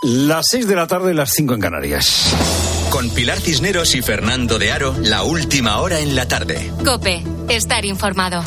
Las 6 de la tarde, las 5 en Canarias. Con Pilar Cisneros y Fernando de Aro, la última hora en la tarde. COPE, estar informado.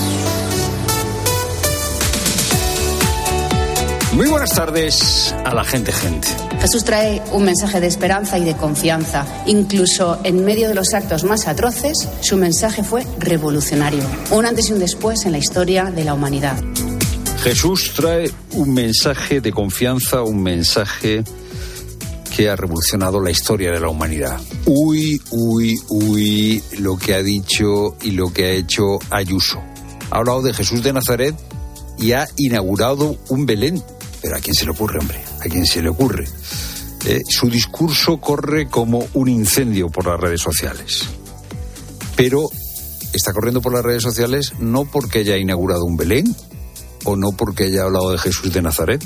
Muy buenas tardes a la gente. Jesús trae un mensaje de esperanza y de confianza. Incluso en medio de los actos más atroces, su mensaje fue revolucionario. Un antes y un después en la historia de la humanidad. Jesús trae un mensaje de confianza, un mensaje que ha revolucionado la historia de la humanidad. Uy, lo que ha dicho y lo que ha hecho Ayuso. Ha hablado de Jesús de Nazaret y ha inaugurado un Belén. Pero ¿a quién se le ocurre, hombre? ¿A quién se le ocurre? Su discurso corre como un incendio por las redes sociales. Pero está corriendo por las redes sociales no porque haya inaugurado un Belén o no porque haya hablado de Jesús de Nazaret.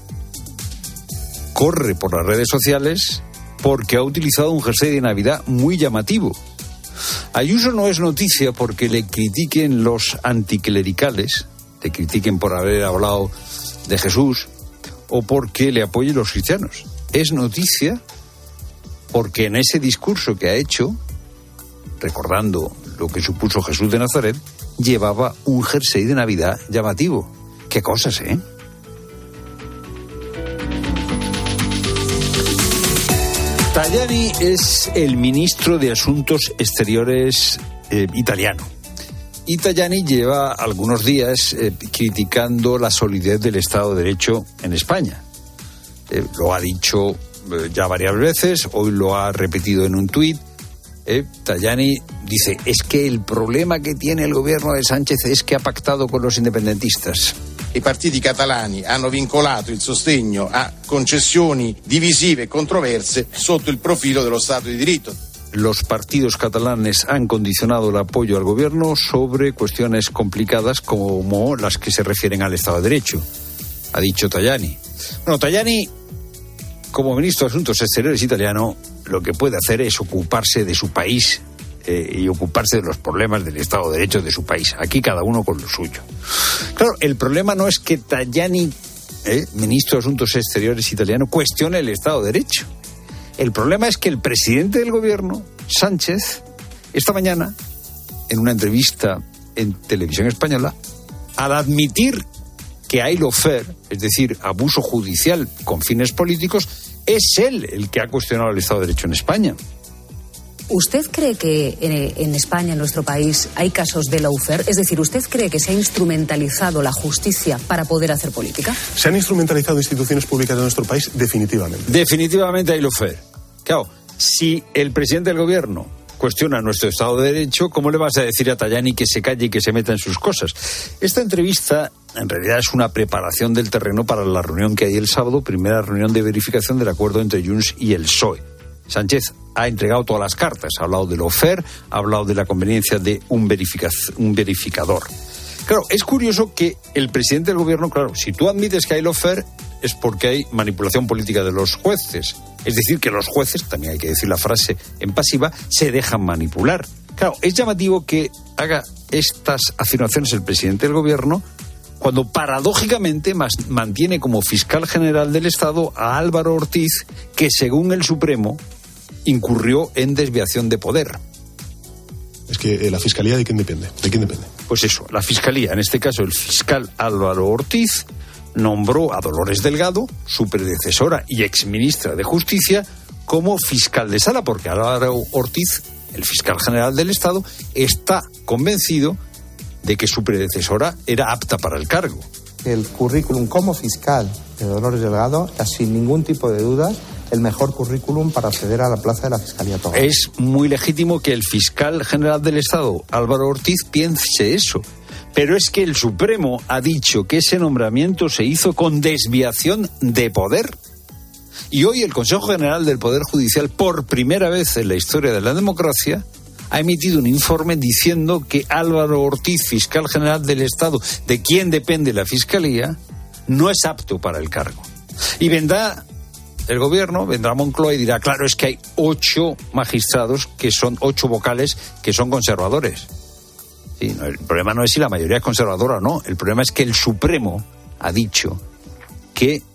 Corre por las redes sociales porque ha utilizado un jersey de Navidad muy llamativo. Ayuso no es noticia porque le critiquen los anticlericales, le critiquen por haber hablado de Jesús o porque le apoyen los cristianos. Es noticia porque en ese discurso que ha hecho, recordando lo que supuso Jesús de Nazaret, llevaba un jersey de Navidad llamativo. Qué cosas, ¿eh? Tajani es el ministro de Asuntos Exteriores italiano. Y Tajani lleva algunos días criticando la solidez del Estado de Derecho en España. Lo ha dicho ya varias veces, hoy lo ha repetido en un tuit. Tajani dice, es que el problema que tiene el gobierno de Sánchez es que ha pactado con los independentistas. I partiti catalani hanno vincolato il sostegno a concessioni divisive e controverse sotto il profilo dello Stato di diritto. Los partidos catalanes han condicionado el apoyo al gobierno sobre cuestiones complicadas como las que se refieren al Estado de Derecho, ha dicho Tajani. Bueno, Tajani, como ministro de Asuntos Exteriores italiano, lo que puede hacer es ocuparse de su país y ocuparse de los problemas del Estado de Derecho de su país. Aquí cada uno con lo suyo. Claro, el problema no es que Tajani, ministro de Asuntos Exteriores italiano, cuestione el Estado de Derecho. El problema es que el presidente del gobierno, Sánchez, esta mañana, en una entrevista en Televisión Española, al admitir que hay lawfare, es decir, abuso judicial con fines políticos, es él el que ha cuestionado el Estado de Derecho en España. ¿Usted cree que en España, en nuestro país, hay casos de lawfare? Es decir, ¿usted cree que se ha instrumentalizado la justicia para poder hacer política? ¿Se han instrumentalizado instituciones públicas de nuestro país? Definitivamente. Definitivamente hay lawfare. Claro, si el presidente del gobierno cuestiona nuestro Estado de Derecho, ¿cómo le vas a decir a Tajani que se calle y que se meta en sus cosas? Esta entrevista, en realidad, es una preparación del terreno para la reunión que hay el sábado, primera reunión de verificación del acuerdo entre Junts y el PSOE. Sánchez ha entregado todas las cartas, ha hablado del lawfare, ha hablado de la conveniencia de un verificador. Claro, es curioso que el presidente del gobierno, claro, si tú admites que hay lawfare, es porque hay manipulación política de los jueces. Es decir, que los jueces, también hay que decir la frase en pasiva, se dejan manipular. Claro, es llamativo que haga estas afirmaciones el presidente del gobierno cuando paradójicamente mantiene como fiscal general del Estado a Álvaro Ortiz, que según el Supremo incurrió en desviación de poder. Es que la Fiscalía, ¿de quién depende? ¿De quién depende? Pues eso, la Fiscalía, en este caso el fiscal Álvaro Ortiz, nombró a Dolores Delgado, su predecesora y exministra de Justicia, como fiscal de sala, porque Álvaro Ortiz, el fiscal general del Estado, está convencido de que su predecesora era apta para el cargo. El currículum como fiscal de Dolores Delgado es, sin ningún tipo de dudas, el mejor currículum para acceder a la plaza de la Fiscalía Total. Es muy legítimo que el fiscal general del Estado, Álvaro Ortiz, piense eso. Pero es que el Supremo ha dicho que ese nombramiento se hizo con desviación de poder. Y hoy el Consejo General del Poder Judicial, por primera vez en la historia de la democracia, ha emitido un informe diciendo que Álvaro Ortiz, fiscal general del Estado, de quien depende la Fiscalía, no es apto para el cargo. Y vendrá el gobierno, vendrá Moncloa y dirá, claro, es que hay 8 magistrados, que son 8 vocales, que son conservadores. Sí, no, el problema no es si la mayoría es conservadora o no, el problema es que el Supremo ha dicho que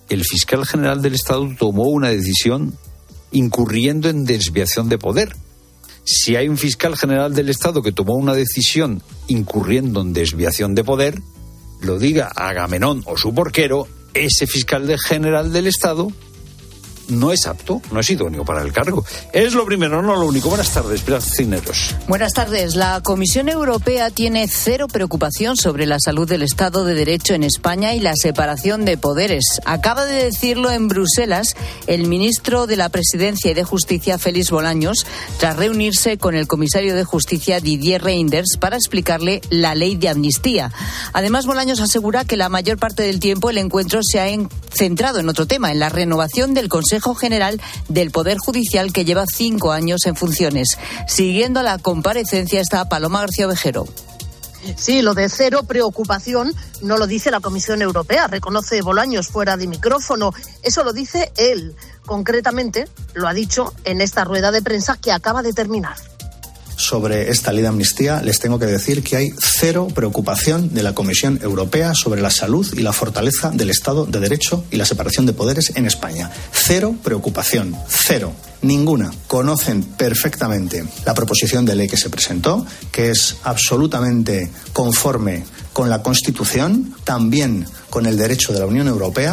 el fiscal general del Estado tomó una decisión incurriendo en desviación de poder. Si hay un fiscal general del Estado que tomó una decisión incurriendo en desviación de poder, lo diga Agamenón o su porquero, ese fiscal general del Estado no es apto, no es idóneo para el cargo. Es lo primero, no lo único. Buenas tardes, Pilar Cisneros. Buenas tardes. La Comisión Europea tiene cero preocupación sobre la salud del Estado de Derecho en España y la separación de poderes. Acaba de decirlo en Bruselas el ministro de la Presidencia y de Justicia, Félix Bolaños, tras reunirse con el comisario de Justicia, Didier Reynders, para explicarle la ley de amnistía. Además, Bolaños asegura que la mayor parte del tiempo el encuentro se ha centrado en otro tema, en la renovación del Consejo General del Poder Judicial, que lleva 5 años en funciones. Siguiendo la comparecencia está Paloma García Ovejero. Sí, lo de cero preocupación no lo dice la Comisión Europea, reconoce Bolaños fuera de micrófono. Eso lo dice él. Concretamente, lo ha dicho en esta rueda de prensa que acaba de terminar. Sobre esta ley de amnistía les tengo que decir que hay cero preocupación de la Comisión Europea sobre la salud y la fortaleza del Estado de Derecho y la separación de poderes en España. Cero preocupación, cero, ninguna. Conocen perfectamente la proposición de ley que se presentó, que es absolutamente conforme con la Constitución, también con el derecho de la Unión Europea.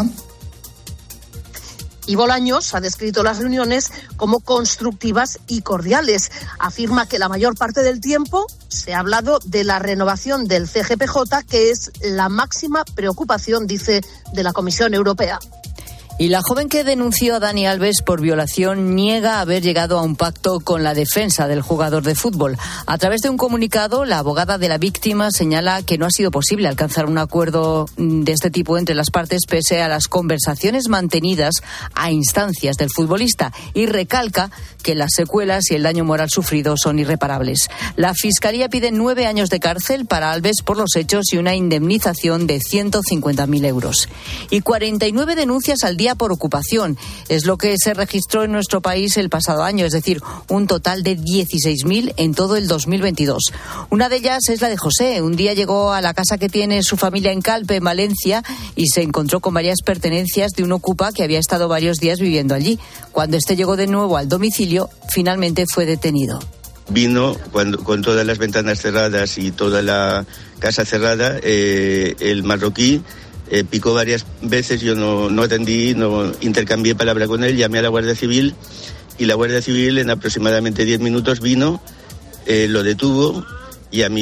Y Bolaños ha descrito las reuniones como constructivas y cordiales. Afirma que la mayor parte del tiempo se ha hablado de la renovación del CGPJ, que es la máxima preocupación, dice, de la Comisión Europea. Y la joven que denunció a Dani Alves por violación niega haber llegado a un pacto con la defensa del jugador de fútbol. A través de un comunicado, la abogada de la víctima señala que no ha sido posible alcanzar un acuerdo de este tipo entre las partes pese a las conversaciones mantenidas a instancias del futbolista, y recalca que las secuelas y el daño moral sufrido son irreparables. La Fiscalía pide 9 años de cárcel para Alves por los hechos y una indemnización de 150.000 euros. Y 49 denuncias al día por ocupación. Es lo que se registró en nuestro país el pasado año, es decir, un total de 16.000 en todo el 2022. Una de ellas es la de José. Un día llegó a la casa que tiene su familia en Calpe, en Valencia, y se encontró con varias pertenencias de un ocupa que había estado varios días viviendo allí. Cuando este llegó de nuevo al domicilio, finalmente fue detenido. Vino con todas las ventanas cerradas y toda la casa cerrada, el marroquí. Picó varias veces, yo no atendí, no intercambié palabra con él, llamé a la Guardia Civil y la Guardia Civil en aproximadamente 10 minutos vino, lo detuvo y a mí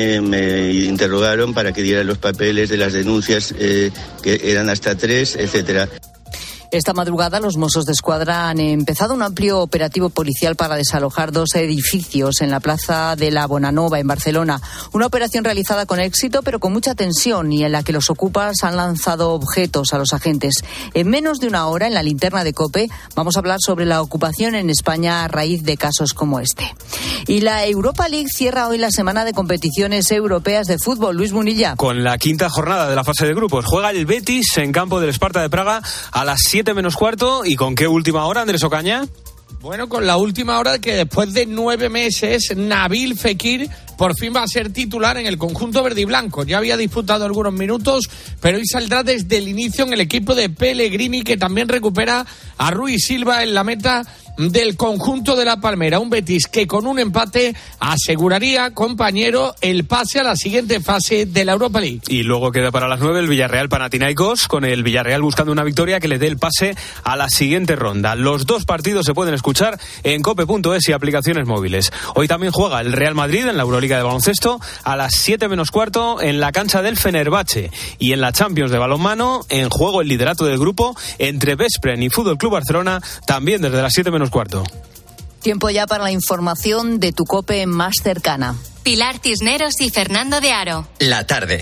me interrogaron para que diera los papeles de las denuncias, que eran hasta 3, etcétera. Esta madrugada los Mossos de Escuadra han empezado un amplio operativo policial para desalojar 2 edificios en la plaza de la Bonanova, en Barcelona. Una operación realizada con éxito, pero con mucha tensión, y en la que los ocupas han lanzado objetos a los agentes. En menos de una hora, en la linterna de COPE, vamos a hablar sobre la ocupación en España a raíz de casos como este. Y la Europa League cierra hoy la semana de competiciones europeas de fútbol. Luis Munilla. Con la 5ª jornada de la fase de grupos. Juega el Betis en campo del Sparta de Praga a las 7 menos cuarto. ¿Y con qué última hora, Andrés Ocaña? Bueno, con la última hora que después de 9 meses, Nabil Fekir por fin va a ser titular en el conjunto verde y blanco. Ya había disputado algunos minutos, pero hoy saldrá desde el inicio en el equipo de Pellegrini, que también recupera a Rui Silva en la meta del conjunto de La Palmera. Un Betis que con un empate aseguraría, compañero, el pase a la siguiente fase de la Europa League. Y luego queda para las 9 el Villarreal Panathinaikos, con el Villarreal buscando una victoria que le dé el pase a la siguiente ronda. Los 2 partidos se pueden escuchar en cope.es y aplicaciones móviles. Hoy también juega el Real Madrid en la Euroliga de baloncesto a las 7 menos cuarto en la cancha del Fenerbahce. Y en la Champions de balonmano, en juego el liderato del grupo entre Veszprém y Fútbol Club Barcelona, también desde las 7 menos cuarto. Tiempo ya para la información de tu COPE más cercana. Pilar Cisneros y Fernando de Aro. La tarde.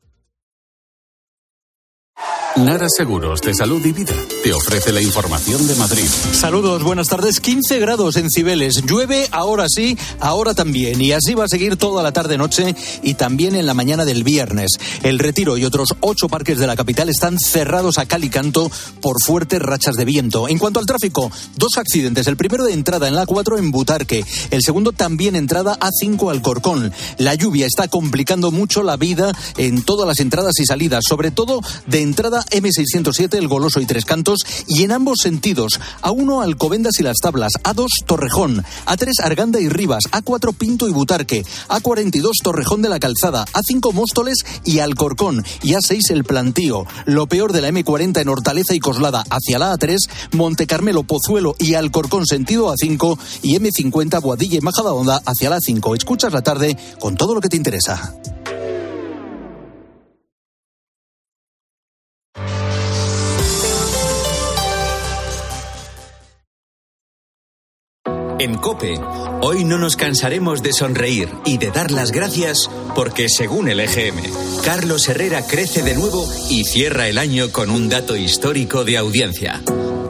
Nara Seguros de Salud y Vida te ofrece la información de Madrid. Saludos, buenas tardes. 15 grados en Cibeles. Llueve ahora sí, ahora también. Y así va a seguir toda la tarde-noche y también en la mañana del viernes. El Retiro y otros 8 parques de la capital están cerrados a cal y canto por fuertes rachas de viento. En cuanto al tráfico, 2 accidentes. El primero de entrada en la A4 en Butarque. El segundo también entrada A5 Alcorcón. La lluvia está complicando mucho la vida en todas las entradas y salidas, sobre todo de entrada M607 El Goloso y Tres Cantos, y en ambos sentidos, A1 Alcobendas y Las Tablas, A2 Torrejón, A3 Arganda y Rivas, A4 Pinto y Butarque, A42 Torrejón de la Calzada, A5 Móstoles y Alcorcón, y A6 El Plantío. Lo peor de la M40 en Hortaleza y Coslada hacia la A3, Montecarmelo, Pozuelo y Alcorcón sentido A5, y M50 Boadilla y Majadahonda hacia la A5. Escuchas la tarde con todo lo que te interesa. En COPE, hoy no nos cansaremos de sonreír y de dar las gracias porque, según el EGM, Carlos Herrera crece de nuevo y cierra el año con un dato histórico de audiencia.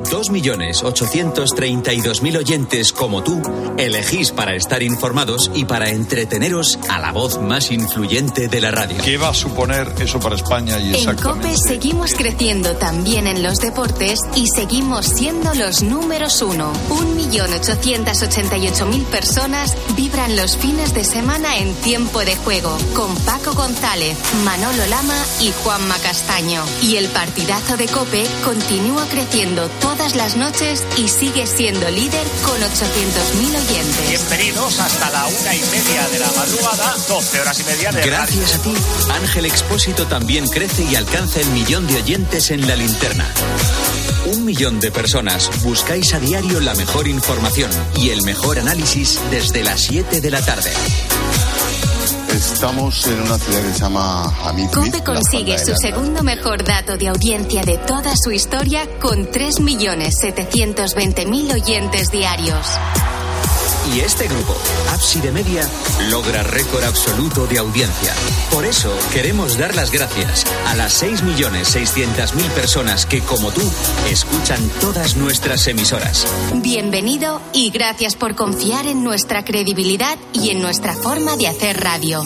2.832.000 oyentes como tú elegís para estar informados y para entreteneros a la voz más influyente de la radio. ¿Qué va a suponer eso para España? Y en COPE seguimos creciendo también en los deportes y seguimos siendo los números 1. 1.888.000 personas vibran los fines de semana en Tiempo de Juego con Paco González, Manolo Lama y Juanma Castaño. Y el partidazo de COPE continúa creciendo todas las noches y sigue siendo líder con 800.000 oyentes. Bienvenidos hasta la 1:30 de la madrugada, 12 horas y media de Gracias a ti, Ángel Expósito también crece y alcanza el 1.000.000 de oyentes en la linterna. 1 millón de personas buscáis a diario la mejor información y el mejor análisis desde las 7 de la tarde. Estamos en una ciudad que se llama Hamid. COPE consigue su segundo mejor dato de audiencia de toda su historia con 3.720.000 oyentes diarios. Y este grupo, Ábside Media, logra récord absoluto de audiencia. Por eso queremos dar las gracias a las 6.600.000 personas que, como tú, escuchan todas nuestras emisoras. Bienvenido y gracias por confiar en nuestra credibilidad y en nuestra forma de hacer radio.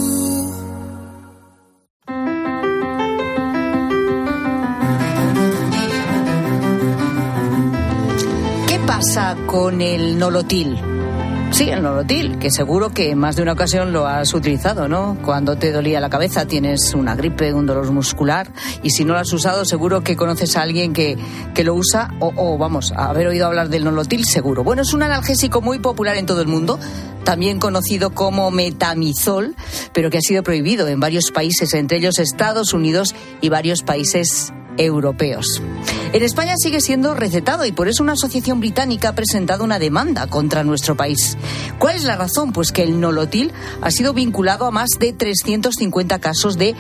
¿Qué pasa con el Nolotil? Sí, el Nolotil, que seguro que más de una ocasión lo has utilizado, ¿no? Cuando te dolía la cabeza, tienes una gripe, un dolor muscular, y si no lo has usado, seguro que conoces a alguien que lo usa, o vamos, a haber oído hablar del Nolotil, seguro. Bueno, es un analgésico muy popular en todo el mundo, también conocido como metamizol, pero que ha sido prohibido en varios países, entre ellos Estados Unidos y varios países europeos. En España sigue siendo recetado y por eso una asociación británica ha presentado una demanda contra nuestro país. ¿Cuál es la razón? Pues que el Nolotil ha sido vinculado a más de 350 casos de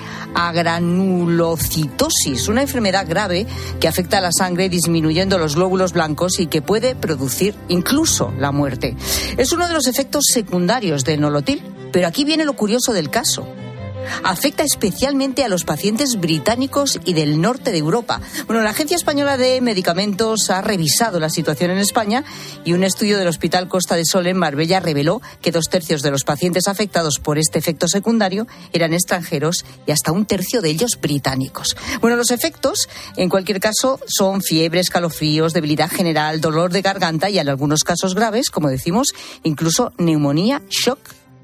agranulocitosis, una enfermedad grave que afecta a la sangre disminuyendo los glóbulos blancos y que puede producir incluso la muerte. Es uno de los efectos secundarios del Nolotil, pero aquí viene lo curioso del caso. Afecta especialmente a los pacientes británicos y del norte de Europa. Bueno, la Agencia Española de Medicamentos ha revisado la situación en España y un estudio del Hospital Costa del Sol en Marbella reveló que 2/3 de los pacientes afectados por este efecto secundario eran extranjeros y hasta 1/3 de ellos británicos. Bueno, los efectos, en cualquier caso, son fiebre, escalofríos, debilidad general, dolor de garganta y en algunos casos graves, como decimos, incluso neumonía, shock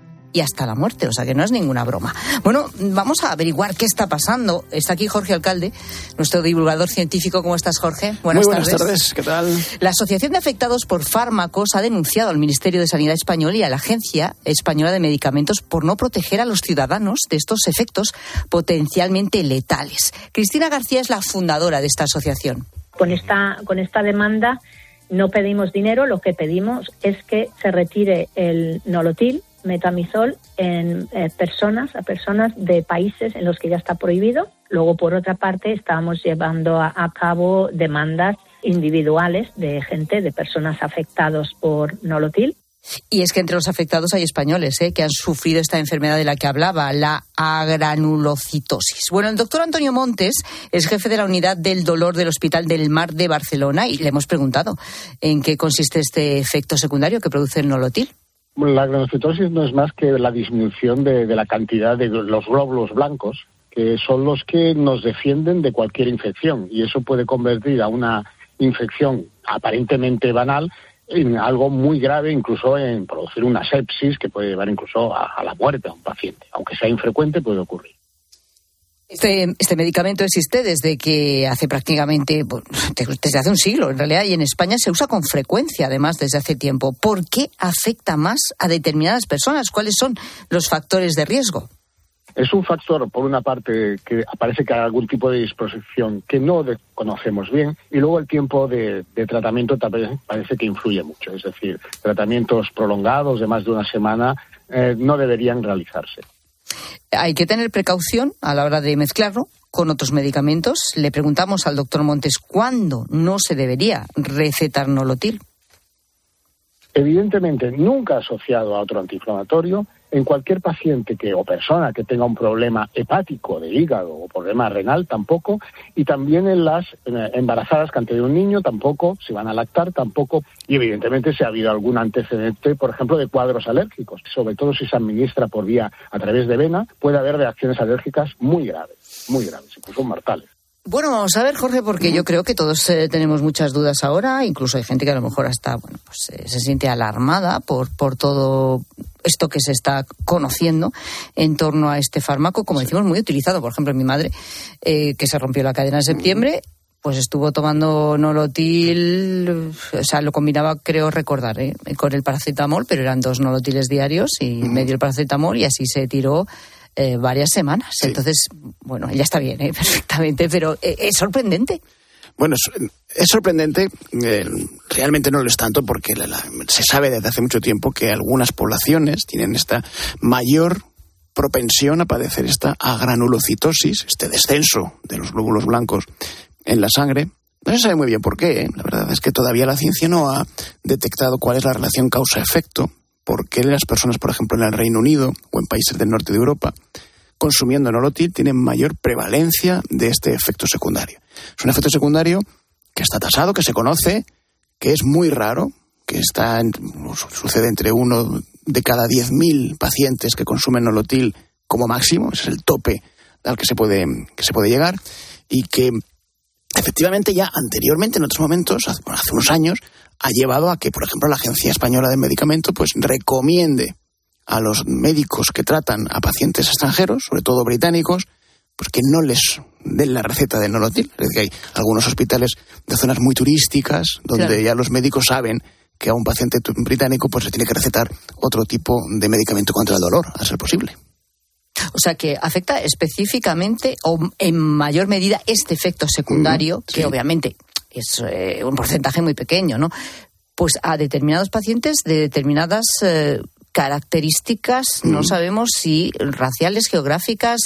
y hasta la muerte, o sea que no es ninguna broma. Bueno, vamos a averiguar qué está pasando. Está aquí Jorge Alcalde, nuestro divulgador científico. ¿Cómo estás, Jorge? Muy buenas tardes, ¿qué tal? La Asociación de Afectados por Fármacos ha denunciado al Ministerio de Sanidad español y a la Agencia Española de Medicamentos por no proteger a los ciudadanos de estos efectos potencialmente letales. Cristina García es la fundadora de esta asociación. Con esta demanda no pedimos dinero, lo que pedimos es que se retire el Nolotil, metamizol, en personas de países en los que ya está prohibido. Luego, por otra parte, estábamos llevando a cabo demandas individuales de gente, de personas afectados por Nolotil. Y es que entre los afectados hay españoles que han sufrido esta enfermedad de la que hablaba, la agranulocitosis. Bueno, el doctor Antonio Montes es jefe de la unidad del dolor del Hospital del Mar de Barcelona y le hemos preguntado en qué consiste este efecto secundario que produce el Nolotil. La granulocitosis no es más que la disminución de la cantidad de los glóbulos blancos, que son los que nos defienden de cualquier infección, y eso puede convertir a una infección aparentemente banal en algo muy grave, incluso en producir una sepsis que puede llevar incluso a la muerte a un paciente. Aunque sea infrecuente, puede ocurrir. Este medicamento existe desde que hace prácticamente, desde hace un siglo en realidad, y en España se usa con frecuencia, además, desde hace tiempo. ¿Por qué afecta más a determinadas personas? ¿Cuáles son los factores de riesgo? Es un factor, por una parte, que parece que hay algún tipo de disposición que no conocemos bien, y luego el tiempo de tratamiento también parece que influye mucho. Es decir, tratamientos prolongados de más de una semana no deberían realizarse. Hay que tener precaución a la hora de mezclarlo con otros medicamentos. Le preguntamos al doctor Montes cuándo no se debería recetar Nolotil. Evidentemente, nunca asociado a otro antiinflamatorio. En cualquier paciente o persona que tenga un problema hepático de hígado o problema renal tampoco, y también en las embarazadas que han tenido un niño tampoco, si van a lactar tampoco, y evidentemente si ha habido algún antecedente, por ejemplo, de cuadros alérgicos, sobre todo si se administra por vía a través de vena, puede haber reacciones alérgicas muy graves, incluso mortales. Bueno, vamos a ver, Jorge, porque yo creo que todos tenemos muchas dudas ahora, incluso hay gente que a lo mejor hasta se siente alarmada por todo esto que se está conociendo en torno a este fármaco, como decimos, muy utilizado. Por ejemplo, mi madre, que se rompió la cadena en septiembre, pues estuvo tomando Nolotil, o sea, lo combinaba, creo recordar, con el paracetamol, pero eran 2 Nolotiles diarios y medio el paracetamol, y así se tiró varias semanas. Sí. Entonces, bueno, ella está bien, perfectamente, pero es sorprendente. Bueno, es sorprendente, realmente no lo es tanto, porque se sabe desde hace mucho tiempo que algunas poblaciones tienen esta mayor propensión a padecer esta agranulocitosis, este descenso de los glóbulos blancos en la sangre. No se sabe muy bien por qué, La verdad es que todavía la ciencia no ha detectado cuál es la relación causa-efecto, por qué las personas, por ejemplo, en el Reino Unido o en países del norte de Europa, consumiendo Nolotil, tienen mayor prevalencia de este efecto secundario. Es un efecto secundario que está tasado, que se conoce, que es muy raro, que sucede entre 1 de cada 10.000 pacientes que consumen Nolotil como máximo, ese es el tope al que se puede llegar, y que efectivamente ya anteriormente, en otros momentos, hace unos años, ha llevado a que, por ejemplo, la Agencia Española de Medicamentos pues recomiende a los médicos que tratan a pacientes extranjeros, sobre todo británicos, pues que no les den la receta de Nolotil. Es decir, hay algunos hospitales de zonas muy turísticas donde ya los médicos saben que a un paciente británico pues se tiene que recetar otro tipo de medicamento contra el dolor, a ser posible. O sea, que afecta específicamente o en mayor medida este efecto secundario, que obviamente es un porcentaje muy pequeño, ¿no? Pues a determinados pacientes de determinadas características, no sabemos si raciales, geográficas,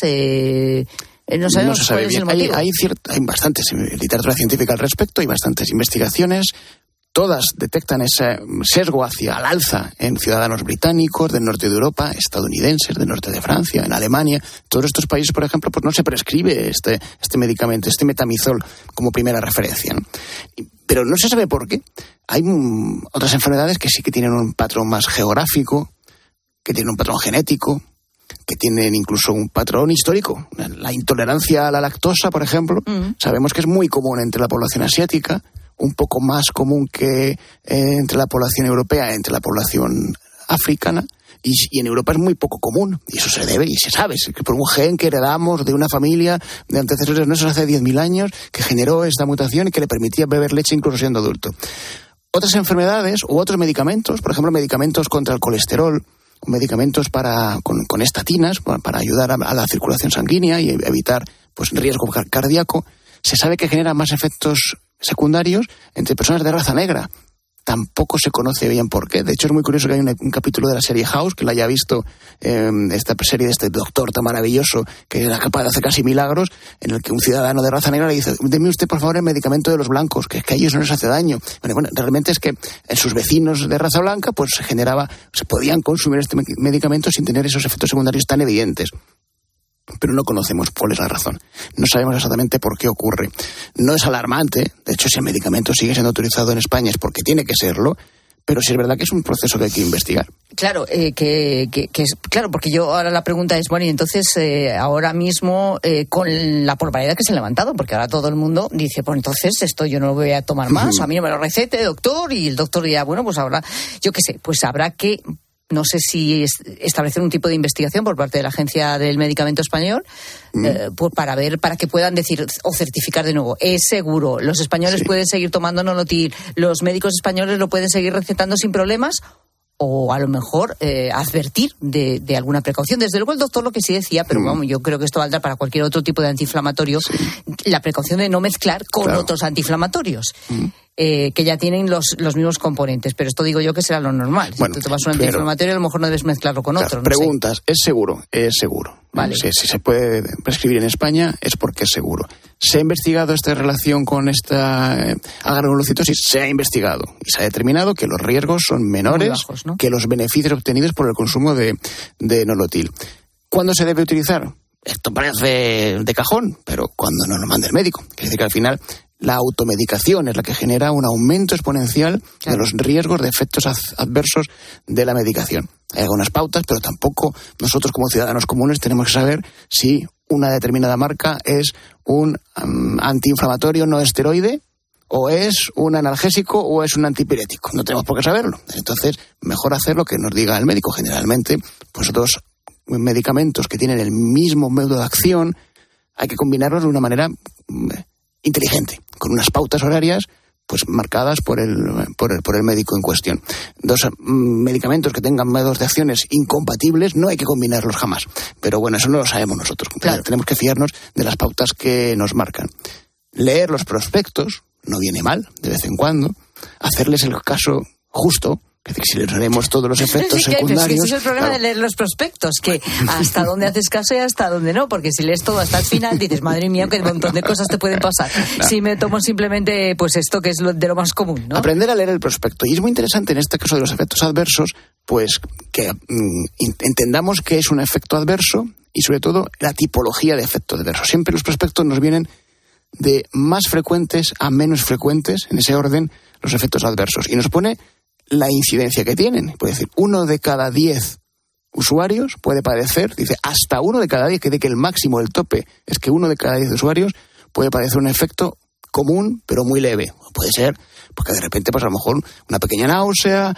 no sabemos no se sabe cuál bien. Es el motivo. Hay bastantes literatura científica al respecto, hay bastantes investigaciones. Todas detectan ese sesgo hacia el alza en ciudadanos británicos, del norte de Europa, estadounidenses, del norte de Francia, en Alemania. Todos estos países, por ejemplo, pues no se prescribe este medicamento, este metamizol, como primera referencia, ¿no? Pero no se sabe por qué. Hay otras enfermedades que sí que tienen un patrón más geográfico, que tienen un patrón genético, que tienen incluso un patrón histórico. La intolerancia a la lactosa, por ejemplo, sabemos que es muy común entre la población asiática, un poco más común que entre la población europea, entre la población africana, y en Europa es muy poco común, y eso se debe y se sabe, que por un gen que heredamos de una familia de antecesores nuestros hace 10.000 años, que generó esta mutación y que le permitía beber leche incluso siendo adulto. Otras enfermedades u otros medicamentos, por ejemplo, medicamentos contra el colesterol, medicamentos con estatinas, para ayudar a la circulación sanguínea y evitar pues riesgo cardíaco, se sabe que genera más efectos secundarios entre personas de raza negra. Tampoco se conoce bien por qué. De hecho, es muy curioso que hay un capítulo de la serie House, que la haya visto, esta serie de este doctor tan maravilloso, que era capaz de hacer casi milagros, en el que un ciudadano de raza negra le dice: deme usted, por favor, el medicamento de los blancos, que es que a ellos no les hace daño. Bueno, realmente es que en sus vecinos de raza blanca pues se podían consumir este medicamento sin tener esos efectos secundarios tan evidentes. Pero no conocemos cuál es la razón. No sabemos exactamente por qué ocurre. No es alarmante. De hecho, si el medicamento sigue siendo autorizado en España es porque tiene que serlo, pero sí es verdad que es un proceso que hay que investigar. Claro, claro, porque yo ahora la pregunta es, bueno, y entonces ahora mismo con la barbaridad que se ha levantado, porque ahora todo el mundo dice, pues entonces esto yo no lo voy a tomar más, a mí no me lo recete, doctor, y el doctor dirá, bueno, pues ahora, yo qué sé, pues habrá que no sé si establecer un tipo de investigación por parte de la Agencia del Medicamento Español para que puedan decir o certificar de nuevo, es seguro, los españoles pueden seguir tomando Nolotil, los médicos españoles lo pueden seguir recetando sin problemas, o a lo mejor advertir de alguna precaución. Desde luego el doctor lo que sí decía, pero vamos, yo creo que esto valdrá para cualquier otro tipo de antiinflamatorio, la precaución de no mezclar con otros antiinflamatorios. Que ya tienen los mismos componentes, pero esto digo yo que será lo normal. Si tú tomas un antiinflamatorio, a lo mejor no debes mezclarlo con otro. Preguntas, ¿es seguro? Es seguro. Vale. Si se puede prescribir en España es porque es seguro. ¿Se ha investigado esta relación con esta agranulocitosis? Se ha investigado y se ha determinado que los riesgos son menores bajos, ¿no? que los beneficios obtenidos por el consumo de Nolotil. ¿Cuándo se debe utilizar? Esto parece de cajón, pero cuando nos lo manda el médico. Quiere decir que al final la automedicación es la que genera un aumento exponencial de los riesgos de efectos adversos de la medicación. Hay algunas pautas, pero tampoco nosotros como ciudadanos comunes tenemos que saber si una determinada marca es un antiinflamatorio no esteroide o es un analgésico o es un antipirético. No tenemos por qué saberlo. Entonces, mejor hacer lo que nos diga el médico. Generalmente, pues dos medicamentos que tienen el mismo método de acción hay que combinarlos de una manera inteligente, con unas pautas horarias pues marcadas por el médico en cuestión. Dos medicamentos que tengan métodos de acciones incompatibles no hay que combinarlos jamás. Pero bueno, eso no lo sabemos nosotros. Claro. Tenemos que fiarnos de las pautas que nos marcan. Leer los prospectos no viene mal, de vez en cuando. Hacerles el caso justo. Es decir, si les leemos todos los efectos secundarios... Ese es el problema de leer los prospectos, que hasta dónde haces caso y hasta dónde no, porque si lees todo hasta el final dices, madre mía, que un montón de cosas te pueden pasar. Si me tomo simplemente pues esto que es de lo más común, ¿no? Aprender a leer el prospecto. Y es muy interesante en este caso de los efectos adversos, pues que entendamos qué es un efecto adverso y sobre todo la tipología de efecto adverso. Siempre los prospectos nos vienen de más frecuentes a menos frecuentes, en ese orden, los efectos adversos. Y nos pone la incidencia que tienen. Puede decir, 1 de cada 10 usuarios puede padecer, dice, hasta 1 de cada 10, que dice que el máximo, el tope, es que 1 de cada 10 usuarios puede padecer un efecto común, pero muy leve. Puede ser, porque de repente, pues a lo mejor una pequeña náusea,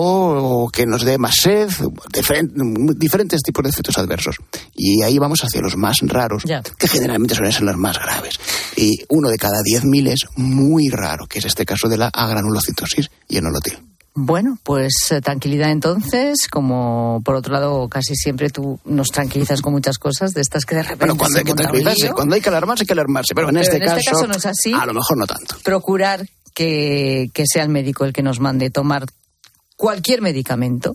o que nos dé más sed, diferentes tipos de efectos adversos. Y ahí vamos hacia los más raros, que generalmente suelen ser los más graves. Y 1 de cada 10.000 es muy raro, que es este caso de la agranulocitosis y el Nolotil. Bueno, pues tranquilidad entonces, como por otro lado casi siempre tú nos tranquilizas con muchas cosas de estas que de repente cuando hay que tranquilizarse, cuando hay que alarmarse, pero en este caso no es así. A lo mejor no tanto. Procurar que sea el médico el que nos mande tomar cualquier medicamento.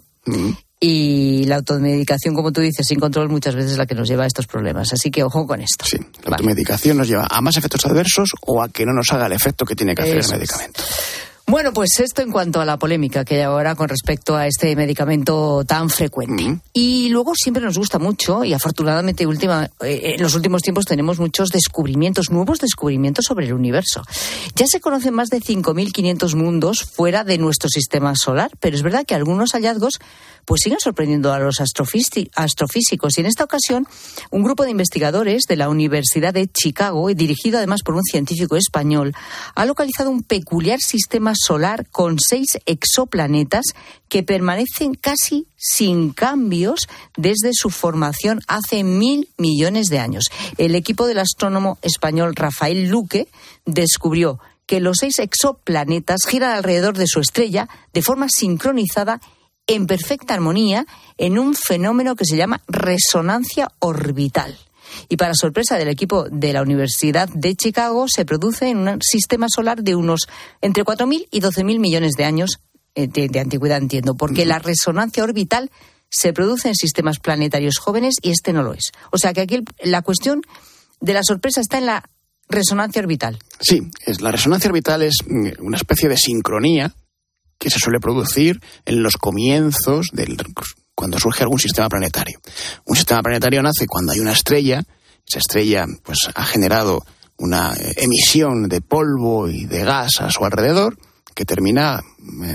Y la automedicación, como tú dices, sin control muchas veces es la que nos lleva a estos problemas. Así que ojo con esto. Sí, la automedicación nos lleva a más efectos adversos o a que no nos haga el efecto que tiene que hacer el medicamento. Bueno, pues esto en cuanto a la polémica que hay ahora con respecto a este medicamento tan frecuente. Y luego siempre nos gusta mucho, y afortunadamente en los últimos tiempos tenemos muchos nuevos descubrimientos sobre el universo. Ya se conocen más de 5.500 mundos fuera de nuestro sistema solar, pero es verdad que algunos hallazgos pues siguen sorprendiendo a los astrofísicos. Y en esta ocasión, un grupo de investigadores de la Universidad de Chicago, dirigido además por un científico español, ha localizado un peculiar sistema solar con 6 exoplanetas que permanecen casi sin cambios desde su formación hace 1.000 millones de años. El equipo del astrónomo español Rafael Luque descubrió que los 6 exoplanetas giran alrededor de su estrella de forma sincronizada, en perfecta armonía, en un fenómeno que se llama resonancia orbital. Y para sorpresa del equipo de la Universidad de Chicago, se produce en un sistema solar de unos entre 4.000 y 12.000 millones de años de antigüedad, entiendo, porque la resonancia orbital se produce en sistemas planetarios jóvenes y este no lo es. O sea que aquí la cuestión de la sorpresa está en la resonancia orbital. Sí, la resonancia orbital es una especie de sincronía que se suele producir en los comienzos cuando surge algún sistema planetario. Un sistema planetario nace cuando hay una estrella. Esa estrella pues ha generado una emisión de polvo y de gas a su alrededor que termina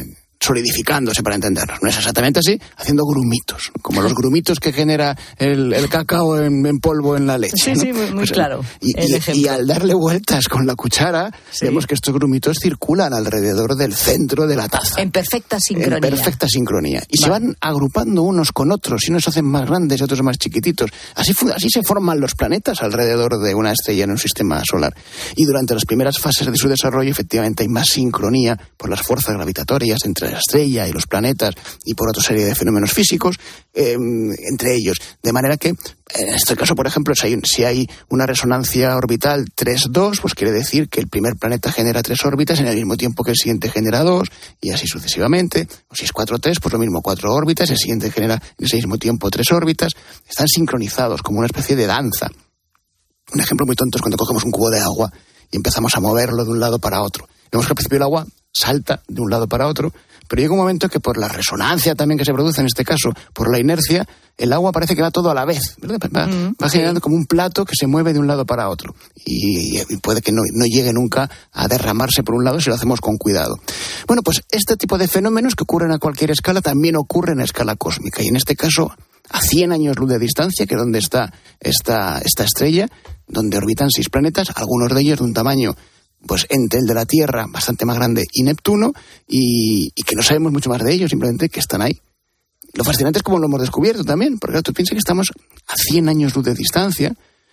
solidificándose, para entendernos. No es exactamente así, haciendo grumitos, como los grumitos que genera el cacao en polvo en la leche. Sí, ¿no? sí, muy claro. Y al darle vueltas con la cuchara, vemos que estos grumitos circulan alrededor del centro de la taza. En perfecta sincronía. Y se van agrupando unos con otros, y unos se hacen más grandes y otros más chiquititos. Así se forman los planetas alrededor de una estrella en un sistema solar. Y durante las primeras fases de su desarrollo, efectivamente, hay más sincronía por las fuerzas gravitatorias entre la estrella y los planetas y por otra serie de fenómenos físicos entre ellos. De manera que, en este caso, por ejemplo, si hay una resonancia orbital 3-2, pues quiere decir que el primer planeta genera 3 órbitas en el mismo tiempo que el siguiente genera 2, y así sucesivamente. O si es 4-3, pues lo mismo, 4 órbitas, el siguiente genera en ese mismo tiempo 3 órbitas. Están sincronizados como una especie de danza. Un ejemplo muy tonto es cuando cogemos un cubo de agua y empezamos a moverlo de un lado para otro. Vemos que al principio el agua salta de un lado para otro, pero llega un momento que por la resonancia también que se produce en este caso, por la inercia, el agua parece que va todo a la vez, ¿verdad? Va generando como un plato que se mueve de un lado para otro, y puede que no llegue nunca a derramarse por un lado si lo hacemos con cuidado. Bueno, pues este tipo de fenómenos que ocurren a cualquier escala también ocurren a escala cósmica, y en este caso a 100 años luz de distancia, que es donde está esta estrella, donde orbitan 6 planetas, algunos de ellos de un tamaño pues entre el de la Tierra, bastante más grande, y Neptuno, y que no sabemos mucho más de ellos, simplemente que están ahí. Lo fascinante es cómo lo hemos descubierto también, porque claro, tú piensas que estamos a 100 años luz de distancia,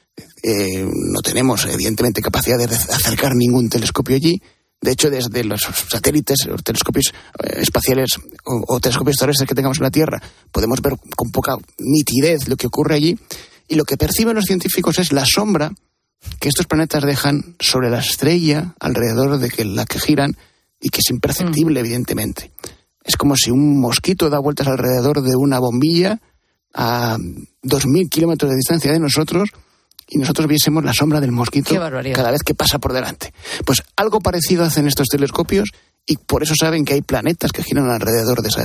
no tenemos evidentemente capacidad de acercar ningún telescopio allí. De hecho, desde los satélites, los telescopios espaciales o telescopios terrestres que tengamos en la Tierra, podemos ver con poca nitidez lo que ocurre allí, y lo que perciben los científicos es la sombra que estos planetas dejan sobre la estrella alrededor de la que giran, y que es imperceptible, evidentemente. Es como si un mosquito da vueltas alrededor de una bombilla a 2.000 kilómetros de distancia de nosotros, y nosotros viésemos la sombra del mosquito cada vez que pasa por delante. Pues algo parecido hacen estos telescopios, y por eso saben que hay planetas que giran alrededor de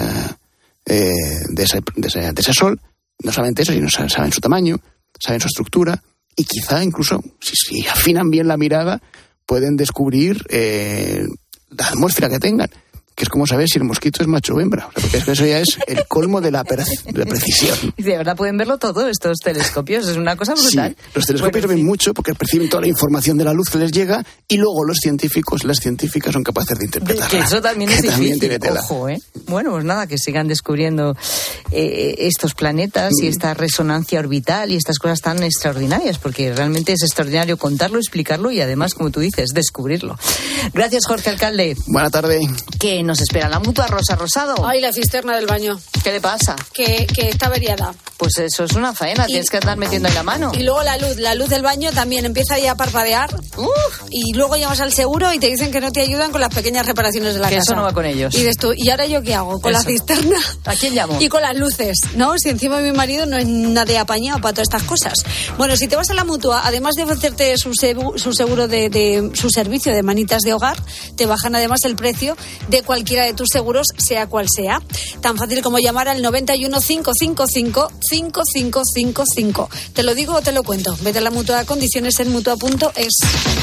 ese Sol. No solamente eso, sino saben su tamaño, saben su estructura, y quizá incluso, si afinan bien la mirada, pueden descubrir la atmósfera que tengan, que es como saber si el mosquito es macho o hembra. O sea, porque eso ya es el colmo de la precisión. Y de verdad pueden verlo todo estos telescopios, es una cosa brutal. Sí, los telescopios ven mucho porque perciben toda la información de la luz que les llega, y luego los científicos, las científicas son capaces de interpretarla. Que eso también es difícil, ojo, ¿eh? Bueno, pues nada, que sigan descubriendo estos planetas y esta resonancia orbital y estas cosas tan extraordinarias, porque realmente es extraordinario contarlo, explicarlo y además, como tú dices, descubrirlo. Gracias, Jorge Alcalde. Buena tarde. Que nos espera la Mutua, Rosa Rosado. Ay, la cisterna del baño. ¿Qué le pasa? Que está averiada. Pues eso es una faena, tienes que andar metiendo ahí la mano. Y luego la luz del baño también empieza ya a parpadear. Y luego llamas al seguro y te dicen que no te ayudan con las pequeñas reparaciones de la casa. Que eso no va con ellos. Y dices tú, ¿y ahora yo qué hago? Con la cisterna. ¿A quién llamo? Y con las luces, ¿no? Si encima mi marido no es nadie apañado para todas estas cosas. Bueno, si te vas a la Mutua, además de ofrecerte su seguro de su servicio de manitas de hogar, te bajan además el precio de cualquiera de tus seguros, sea cual sea. Tan fácil como llamar al 91 555 5555. Te lo digo o te lo cuento. Vete a la Mutua, condiciones en mutua.es.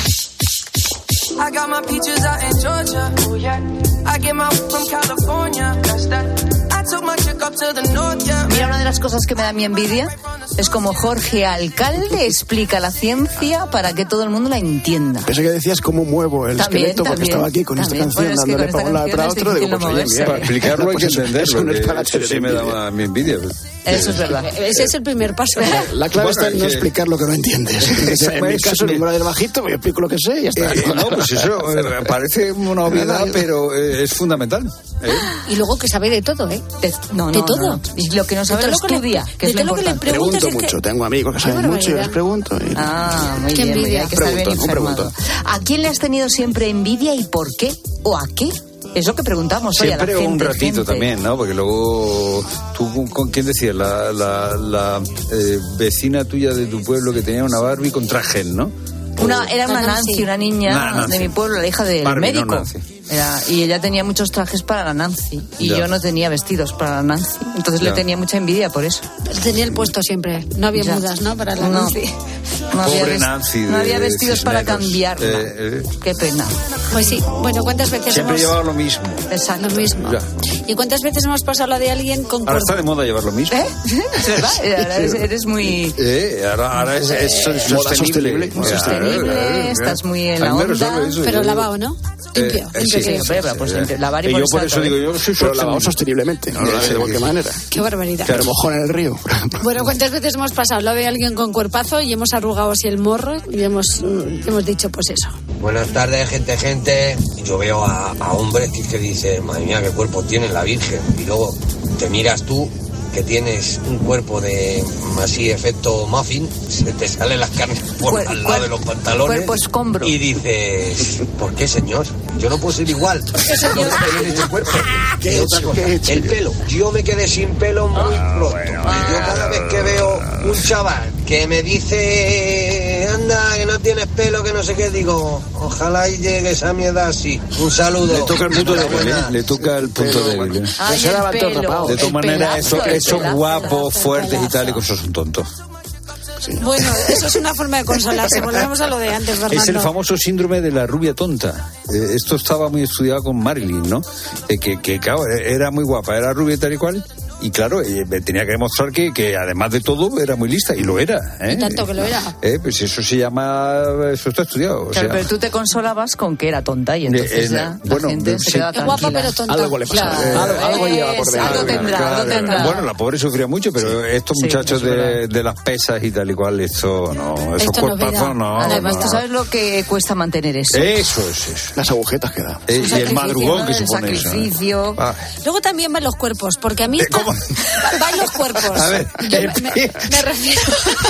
Mira, una de las cosas que me da mi envidia es como Jorge Alcalde explica la ciencia para que todo el mundo la entienda. Pensé que decías cómo muevo el esqueleto, porque estaba aquí con esta canción dándole para un lado y para otro. Digo, pues oye, mira, para explicarlo hay que entenderlo. Eso sí me da mi envidia. Eso es verdad. Ese es el primer paso. La clave está en no explicar lo que no entiendes. En mi caso, el número del bajito, yo explico lo que sé y ya está. No, pues eso parece una obviedad, pero es fundamental. Y luego que sabe de todo, ¿eh? De todo. No. Y lo que no sabe lo estudia, que es lo importante. Pregunto mucho, tengo amigos que saben mucho y les pregunto. Muy bien, hay que estar bien informado. ¿A quién le has tenido siempre envidia y por qué? ¿O a qué? Es lo que preguntamos hoy a la gente. Siempre un ratito también, ¿no? Porque luego, ¿tú con quién decías? La vecina tuya de tu pueblo que tenía una Barbie con traje, ¿no? Era una Nancy, una niña de mi pueblo, la hija del Barbie, médico. No, Y ella tenía muchos trajes para la Nancy y Ya. yo no tenía vestidos para la Nancy. Entonces Ya. le tenía mucha envidia por eso. Tenía el puesto siempre. No había Ya. mudas, ¿no? Para la No. Nancy. No había, Pobre Nancy. no había de vestidos para Cisneros. cambiarla. Qué pena. Pues sí. Bueno, ¿cuántas veces Siempre hemos... llevaba lo mismo. Exacto. Lo mismo. Ya. ¿Y cuántas veces hemos pasado la de alguien con Ahora está de moda llevar lo mismo. Es verdad. Ahora eres muy... Ahora es sostenible. Muy sostenible, estás muy en la A mí me onda. resuelve eso, Pero yo- lavado, ¿no? Limpio. Sí, Sí, hombre, pues lavar y yo ponerse por al eso digo, yo soy Pero lavado sostenible. sosteniblemente, no de cualquier manera. Qué barbaridad. Que a lo mejor en el río. Bueno, ¿cuántas veces hemos pasado la de alguien con cuerpazo y hemos arrugado así el morro y hemos dicho pues eso? Buenas tardes, gente. Yo veo a hombres que dicen, madre mía, qué cuerpo tiene la Virgen. Y luego te miras tú, que tienes un cuerpo de así efecto muffin, se te salen las carnes por al lado de los pantalones. Cuerpo escombro. Y dices, ¿por qué, señor? Yo no puedo ser igual. No puedo tener este cuerpo. Y otra cosa, el pelo. Yo me quedé sin pelo muy pronto. Y yo cada vez que veo un chaval que me dice, anda, que no tienes pelo, que no sé qué, digo, ojalá y llegues a mi edad así. Un saludo. Le toca el punto débil, le toca el punto débil. Ay, el pelo. De todas El maneras, pelazo, el esos pelazo, guapos, el fuertes y pelazo. tal, y cosas son tontos. Bueno, eso es una forma de consolarse. Volvemos a lo de antes, Fernando. Es el famoso síndrome de la rubia tonta. Esto estaba muy estudiado con Marilyn, ¿no? Que claro, era muy guapa, era rubia y tal y cual. Y claro, tenía que demostrar que además de todo era muy lista, y lo era. Y tanto que lo era. Pues eso se llama, eso está estudiado. O Claro, sea, pero tú te consolabas con que era tonta y entonces ya la gente se quedaba Es guapa tranquila. pero tonta. Algo le pasa. Algo lleva por dentro. Algo tendrá, algo tendrá. Bueno, la pobre sufría mucho, pero estos Sí, muchachos es verdad. de las pesas y tal y cual, esto no, esos Esto no es cuerpazos vida. no. Además, no. ¿tú sabes lo que cuesta mantener eso? Eso es. Las agujetas que da. Y el madrugón que El supone eso. sacrificio. Ah. Luego también van los cuerpos, porque a mí ¿Cómo? van los cuerpos. A ver, Yo me refiero.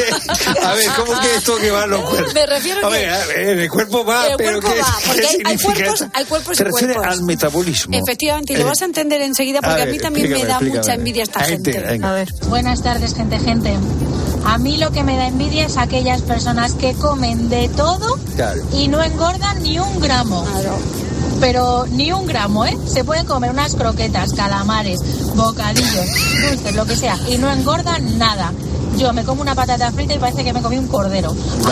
A ver, ¿cómo que esto que va a los cuerpos? Me refiero a ver, el cuerpo va, el pero cuerpo ¿qué, va, porque qué hay significa cuerpos, eso? hay cuerpos Se y refiere cuerpos. al metabolismo. Efectivamente, y lo vas a entender enseguida porque a mí también me da mucha envidia esta gente. Venga. A ver. Buenas tardes, gente. A mí lo que me da envidia es aquellas personas que comen de todo Claro. y no engordan ni un gramo. Claro. Pero ni un gramo, ¿eh? Se pueden comer unas croquetas, calamares, bocadillos, dulces, lo que sea, y no engordan nada. Yo me como una patata frita y parece que me comí un cordero.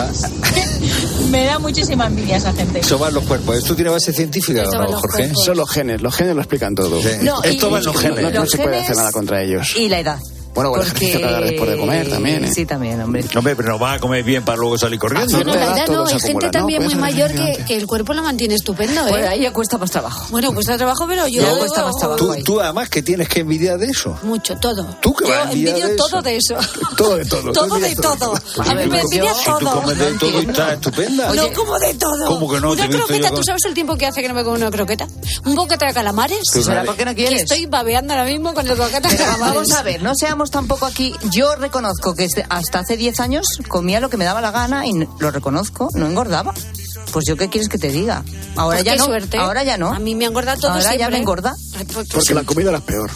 Me da muchísima envidia esa gente. Eso va en los cuerpos. ¿Esto tiene base científica Esto o va en no, los Jorge? cuerpos. Son los genes lo explican todo. Sí. No, Esto va en los genes. No los se puede genes hacer nada contra ellos. Y la edad. Bueno, el ejercicio que haga después de comer también, ¿eh? Sí, también, hombre. Hombre, pero no va a comer bien para luego salir corriendo. No, la edad no, Todo se hay gente acumula, también ¿no? muy Puede ser mayor efectivamente. que el cuerpo lo mantiene estupendo, ¿eh? Pues ahí ya cuesta más trabajo. Bueno, cuesta trabajo, pero yo... Ya cuesta más trabajo. Tú además que tienes que envidiar de eso. Mucho, todo. ¿Tú qué vas a Yo envidiar envidio de todo eso? de eso. Todo de todo. Todo de todo. A mí me envidia Si tú todo. comes de todo y estás estupenda. No como de todo. ¿Cómo que no? Te Una he visto croqueta, yo con- ¿tú sabes el tiempo que hace que no me como una croqueta? Un bocata de calamares. Tú ¿Será sabes. porque no Que quieres? estoy babeando ahora mismo con el bocata de calamares. Vamos a ver, no seamos tampoco aquí. Yo reconozco que hasta hace 10 años comía lo que me daba la gana y lo reconozco, no engordaba. Pues yo qué quieres que te diga. Ahora Pues ya qué no. suerte. Ahora ya no. A mí me engorda todo Ahora ya siempre. me engorda. Porque la comida era peor.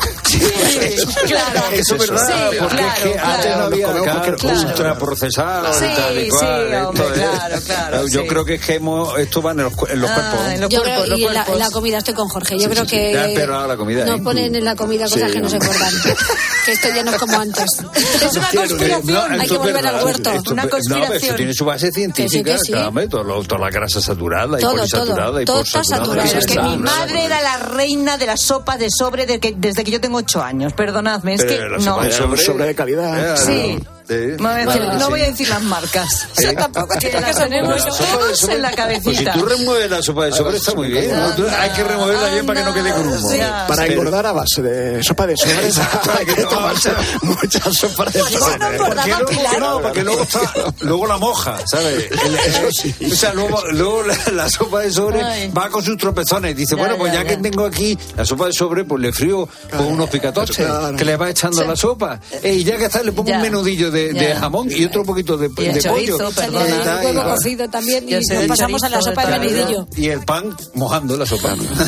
Claro. Eso es verdad, Sí, porque claro, es que antes claro. no había Comemos cualquier cosa. ultraprocesados Sí, y tal y cual. sí, hombre, Esto es- claro, Yo sí. creo que es que esto va en los cuerpos. En los Yo cuerpos, creo, los y en cuerpos. la comida estoy con Jorge. Yo creo que Ya, pero ahora la comida, nos ¿eh? ponen en la comida cosas que no se engordan. Que esto ya no es como antes. Es una conspiración. Hay que volver al huerto. Una No, pero eso conspiración. tiene su base científica. Que sí. Claro, toda la grasa saturada y Todo, polisaturada y todo está polisaturada. saturado. Pero es que mi Claro. madre era la reina de la sopa de sobre desde que yo tengo 8 años. Perdonadme, es Pero que la no. sopa de Sobre de calidad. Sí. No voy a decir las marcas. Sí. Tampoco tiene que Las ser tenemos La sopa de todos sobre- en la Pues si cabecita. tú remueves la sopa de sobre está muy bien. ¿no? Hay que removerla bien para que no quede grumo. Sí. Para engordar a base de sopa de sobres hay que tomarse muchas sopas de Pues eso no sobres. engordaba, Pilar. No, porque luego la moja, ¿sabes? O sea, luego la sopa de sobre Ay. va con sus tropezones. Dice, bueno, pues ya que tengo aquí la sopa de sobre, pues le frío con unos picatoches Claro. que le va echando la sopa. Y ya que está, le pongo Ya. un menudillo de Ya. jamón y otro poquito de Y el chorizo, pollo. perdona. Y El tal, huevo y- cocido también Yo y sé nos el pasamos a la chorizo sopa de de toda la vida. menudillo. Y el pan mojando la sopa.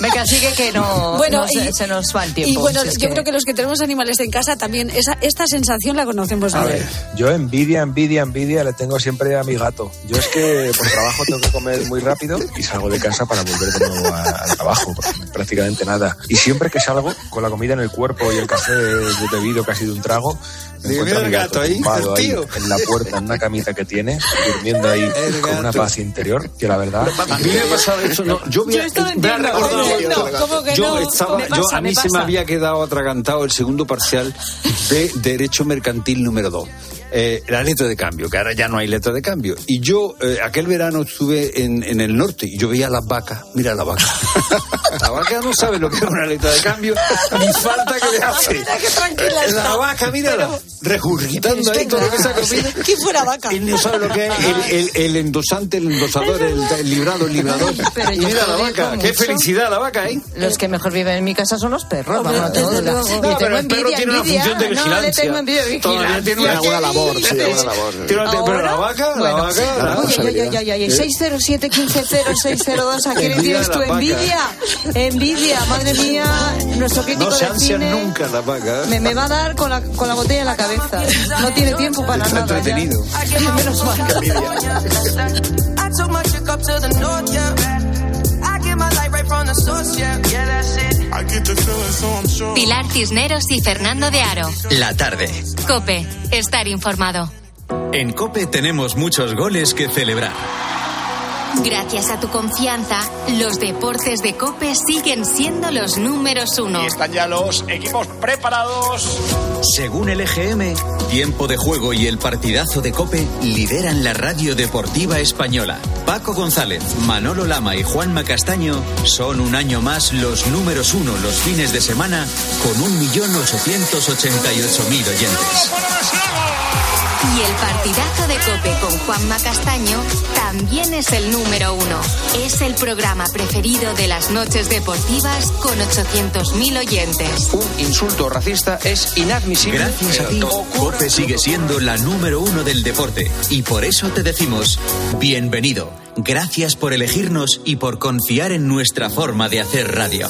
Venga, sigue que se nos va el tiempo. Y bueno, si yo creo que los que tenemos animales en casa también, esta sensación la conocemos a bien. Ver, yo envidia le tengo siempre a mi gato. Yo es que por trabajo tengo que comer muy rápido y salgo de casa para volver de nuevo al trabajo, prácticamente nada. Y siempre que salgo con la comida en el cuerpo y el café bebido que ha sido un trago, me encuentro a mi gato tumbado ahí en la puerta, en una camita que tiene, durmiendo ahí con una paz interior, que la verdad... A mí me ha pasado eso, no, yo esto lo entiendo. ¿Cómo que no? A mí se me había quedado atragantado el segundo parcial de Derecho Mercantil número 2. La letra de cambio, que ahora ya no hay letra de cambio. Y yo, aquel verano estuve en el norte y yo veía las vacas. Mira la vaca. La vaca no sabe lo que es una letra de cambio, ni falta que le hace. Mira qué tranquila está. La vaca, mírala, regurgitando ahí todo lo que se ha comido. ¿Quién fuera vaca? Y no sabe lo que es el endosante, el endosador, el librado, el librador. Y mira la vaca, qué felicidad la vaca, ¿eh? Los que mejor viven en mi casa son los perros. Hombre, no tengo duda. No, pero el perro tiene una función de vigilancia. No le tengo envidia. Todavía tiene alguna labor. Pero la vaca, Oye, 607-150602, ¿a qué le tienes tu envidia? Envidia, madre mía, nuestro crítico de cine. Nunca la vaca. Me va a dar con la botella en la cabeza. No tiene tiempo para nada. Está entretenido. Menos mal. Qué envidia. Pilar Cisneros y Fernando de Aro. La tarde. COPE. Estar informado. En COPE tenemos muchos goles que celebrar. Gracias a tu confianza, los deportes de COPE siguen siendo los números 1. Y están ya los equipos preparados. Según el EGM, Tiempo de Juego y el partidazo de COPE lideran la radio deportiva española. Paco González, Manolo Lama y Juanma Castaño son un año más los números 1 los fines de semana con 1.888.000 oyentes. Y el partidazo de COPE con Juanma Castaño también es el número 1. Es el programa preferido de las noches deportivas con 800.000 oyentes. Un insulto racista es inadmisible. Gracias a ti, COPE sigue siendo la número 1 del deporte. Y por eso te decimos, bienvenido. Gracias por elegirnos y por confiar en nuestra forma de hacer radio.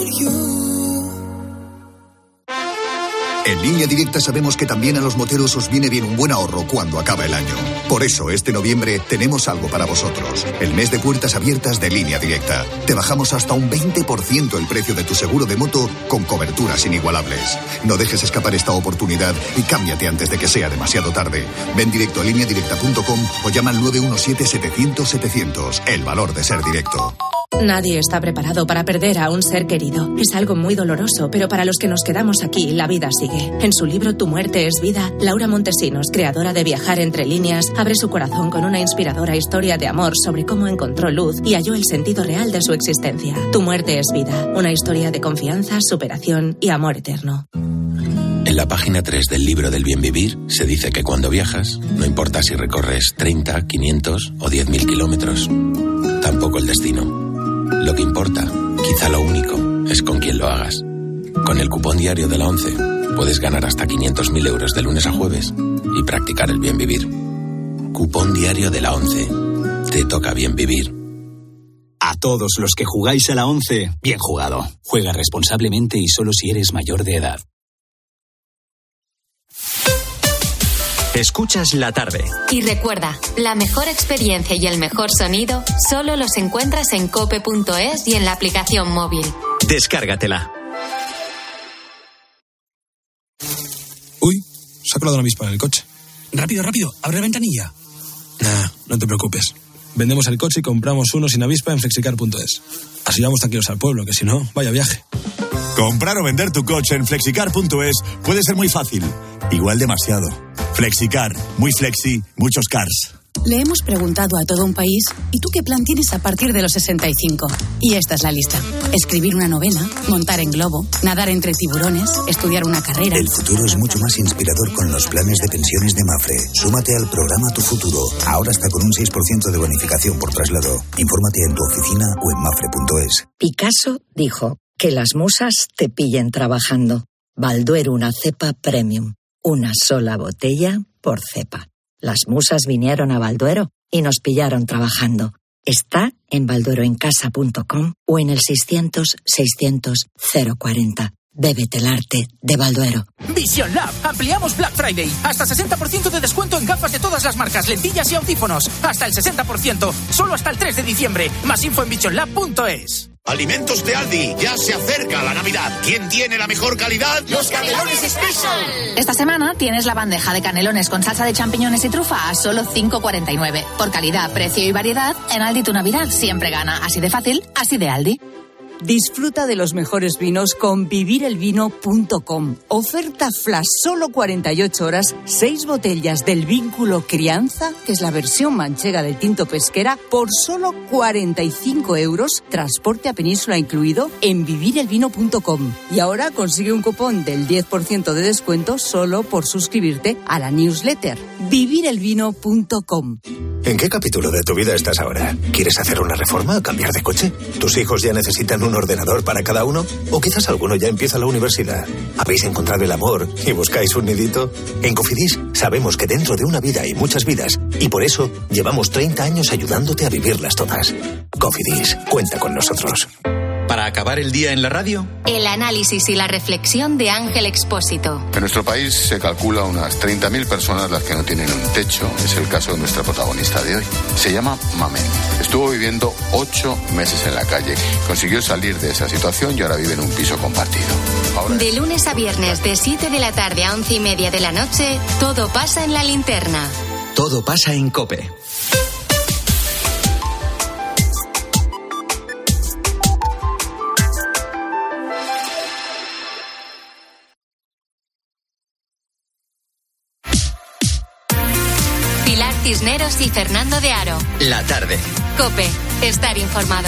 En Línea Directa sabemos que también a los moteros os viene bien un buen ahorro cuando acaba el año. Por eso, este noviembre tenemos algo para vosotros. El mes de puertas abiertas de Línea Directa. Te bajamos hasta un 20% el precio de tu seguro de moto con coberturas inigualables. No dejes escapar esta oportunidad y cámbiate antes de que sea demasiado tarde. Ven directo a lineadirecta.com o llama al 917-700-700. El valor de ser directo. Nadie está preparado para perder a un ser querido. Es algo muy doloroso, pero para los que nos quedamos aquí, la vida sigue. En su libro Tu muerte es vida, Laura Montesinos, creadora de Viajar entre líneas, abre su corazón con una inspiradora historia de amor sobre cómo encontró luz y halló el sentido real de su existencia. Tu muerte es vida, una historia de confianza, superación y amor eterno. En la página 3 del libro del bien vivir se dice que cuando viajas, no importa si recorres 30, 500 o 10.000 kilómetros, tampoco el destino. Lo que importa, quizá lo único, es con quién lo hagas. Con el cupón diario de la ONCE puedes ganar hasta 500.000 euros de lunes a jueves y practicar el bien vivir. Cupón diario de la ONCE. Te toca bien vivir. A todos los que jugáis a la ONCE, bien jugado. Juega responsablemente y solo si eres mayor de edad. Escuchas La Tarde. Y recuerda, la mejor experiencia y el mejor sonido solo los encuentras en cope.es y en la aplicación móvil. Descárgatela. Uy, se ha colado una avispa en el coche. Rápido, abre la ventanilla. Nah, no te preocupes. Vendemos el coche y compramos uno sin avispa en flexicar.es. Así vamos tranquilos al pueblo, que si no, vaya viaje. Comprar o vender tu coche en flexicar.es puede ser muy fácil. Igual demasiado. Flexicar. Muy flexi, muchos cars. Le hemos preguntado a todo un país, ¿y tú qué plan tienes a partir de los 65? Y esta es la lista. Escribir una novela, montar en globo, nadar entre tiburones, estudiar una carrera. El futuro es mucho más inspirador con los planes de pensiones de Mafre. Súmate al programa Tu Futuro. Ahora está con un 6% de bonificación por traslado. Infórmate en tu oficina o en mafre.es. Picasso dijo, que las musas te pillen trabajando. Balduero, una cepa premium. Una sola botella por cepa. Las musas vinieron a Balduero y nos pillaron trabajando. Está en baldueroencasa.com o en el 600-600-040. Bébete el arte de Balduero. Vision Lab. Ampliamos Black Friday. Hasta 60% de descuento en gafas de todas las marcas, lentillas y audífonos. Hasta el 60%. Solo hasta el 3 de diciembre. Más info en visionlab.es. Alimentos de Aldi, ya se acerca la Navidad. ¿Quién tiene la mejor calidad? ¡Los Canelones Special! Esta semana tienes la bandeja de canelones con salsa de champiñones y trufa a solo 5,49. Por calidad, precio y variedad, en Aldi tu Navidad siempre gana. Así de fácil, así de Aldi. Disfruta de los mejores vinos con vivirelvino.com. Oferta flash, solo 48 horas, 6 botellas del Vínculo Crianza, que es la versión manchega del tinto pesquera, por solo 45 euros, transporte a Península incluido, en vivirelvino.com. Y ahora consigue un cupón del 10% de descuento solo por suscribirte a la newsletter. vivirelvino.com. ¿En qué capítulo de tu vida estás ahora? ¿Quieres hacer una reforma o cambiar de coche? ¿Tus hijos ya necesitan un ordenador para cada uno? ¿O quizás alguno ya empieza la universidad? ¿Habéis encontrado el amor y buscáis un nidito? En Cofidis sabemos que dentro de una vida hay muchas vidas y por eso llevamos 30 años ayudándote a vivirlas todas. Cofidis, cuenta con nosotros. Para acabar el día en la radio, el análisis y la reflexión de Ángel Expósito. En nuestro país se calcula unas 30.000 personas las que no tienen un techo. Es el caso de nuestra protagonista de hoy. Se llama Mamen. Estuvo viviendo 8 meses en la calle. Consiguió salir de esa situación y ahora vive en un piso compartido. De lunes a viernes, de 7 de la tarde a 11:30 de la noche, todo pasa en La Linterna. todo pasa en COPE. Cisneros y Fernando de Aro. La tarde. COPE. Estar informado.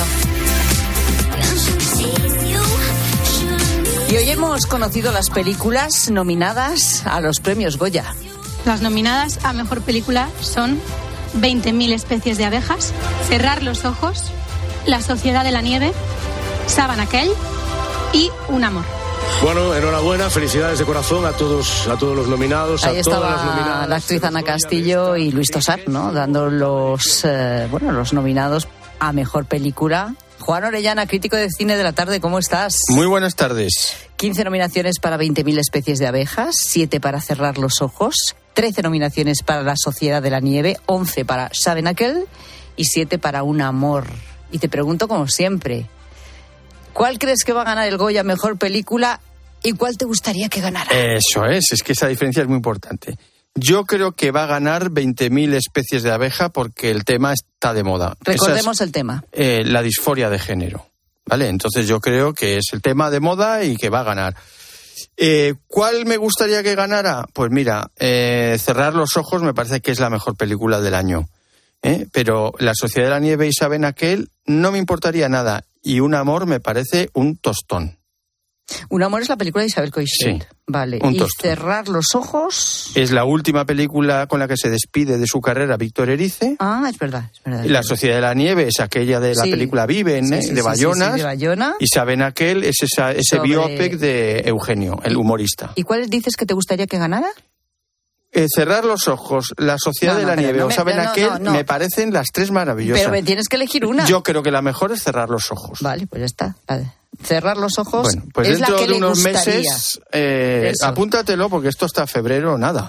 Y hoy hemos conocido las películas nominadas a los premios Goya. Las nominadas a mejor película son 20.000 especies de abejas, Cerrar los ojos, La sociedad de la nieve, Sabanaquel y Un amor. Bueno, enhorabuena, felicidades de corazón a todos los nominados. Ahí a estaba todas las nominadas. la actriz Ana Castillo y Luis Tosar, ¿no? Dando los nominados a mejor película. Juan Orellana, crítico de cine de La Tarde, ¿cómo estás? Muy buenas tardes. 15 nominaciones para 20.000 especies de abejas, 7 para Cerrar los ojos, 13 nominaciones para La sociedad de la nieve, 11 para Sabanaquel y 7 para Un amor. Y te pregunto como siempre, ¿cuál crees que va a ganar el Goya mejor película y cuál te gustaría que ganara? Eso es que esa diferencia es muy importante. Yo creo que va a ganar 20.000 especies de abeja porque el tema está de moda. Recordemos el tema. La disforia de género, ¿vale? Entonces yo creo que es el tema de moda y que va a ganar. ¿Cuál me gustaría que ganara? Pues mira, Cerrar los ojos me parece que es la mejor película del año. Pero La sociedad de la nieve y Sabanaquel no me importaría nada. Y Un amor me parece un tostón. Un amor es la película de Isabel Coixet. Sí, vale. Un y tostón. Cerrar los ojos. Es la última película con la que se despide de su carrera Víctor Erice. Ah, es verdad. La sociedad de la nieve es aquella de la película Viven, de Bayona. Sí, de Bayona. Y Sabanaquel es ese biopic de Eugenio, el humorista. ¿Y cuáles dices que te gustaría que ganara? Cerrar los ojos, La sociedad de la nieve o Sabanaquel me parecen las tres maravillosas. Pero me tienes que elegir una. Yo creo que la mejor es Cerrar los ojos. Vale, pues ya está. Cerrar los ojos. Bueno, pues es dentro la que de unos le gustaría. meses, apúntatelo porque esto hasta febrero nada.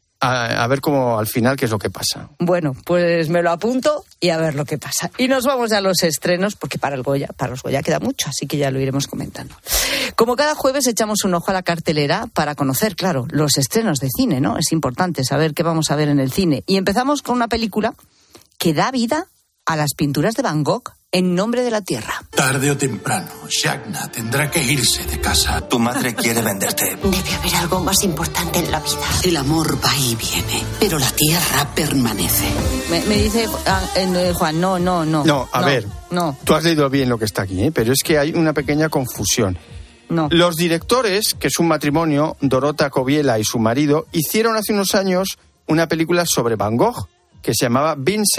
A ver cómo al final qué es lo que pasa. Bueno, pues me lo apunto y a ver lo que pasa. Y nos vamos ya a los estrenos, porque para los Goya queda mucho, así que ya lo iremos comentando. Como cada jueves echamos un ojo a la cartelera para conocer, claro, los estrenos de cine, ¿no? Es importante saber qué vamos a ver en el cine. Y empezamos con una película que da vida a las pinturas de Van Gogh, En nombre de la tierra. Tarde o temprano, Shagna tendrá que irse de casa. Tu madre quiere venderte. Debe haber algo más importante en la vida. El amor va y viene, pero la tierra permanece. Me dice Juan, no. No, a ver, tú has leído bien lo que está aquí, pero es que hay una pequeña confusión. No. Los directores, que es un matrimonio, Dorota Coviela y su marido, hicieron hace unos años una película sobre Van Gogh que se llamaba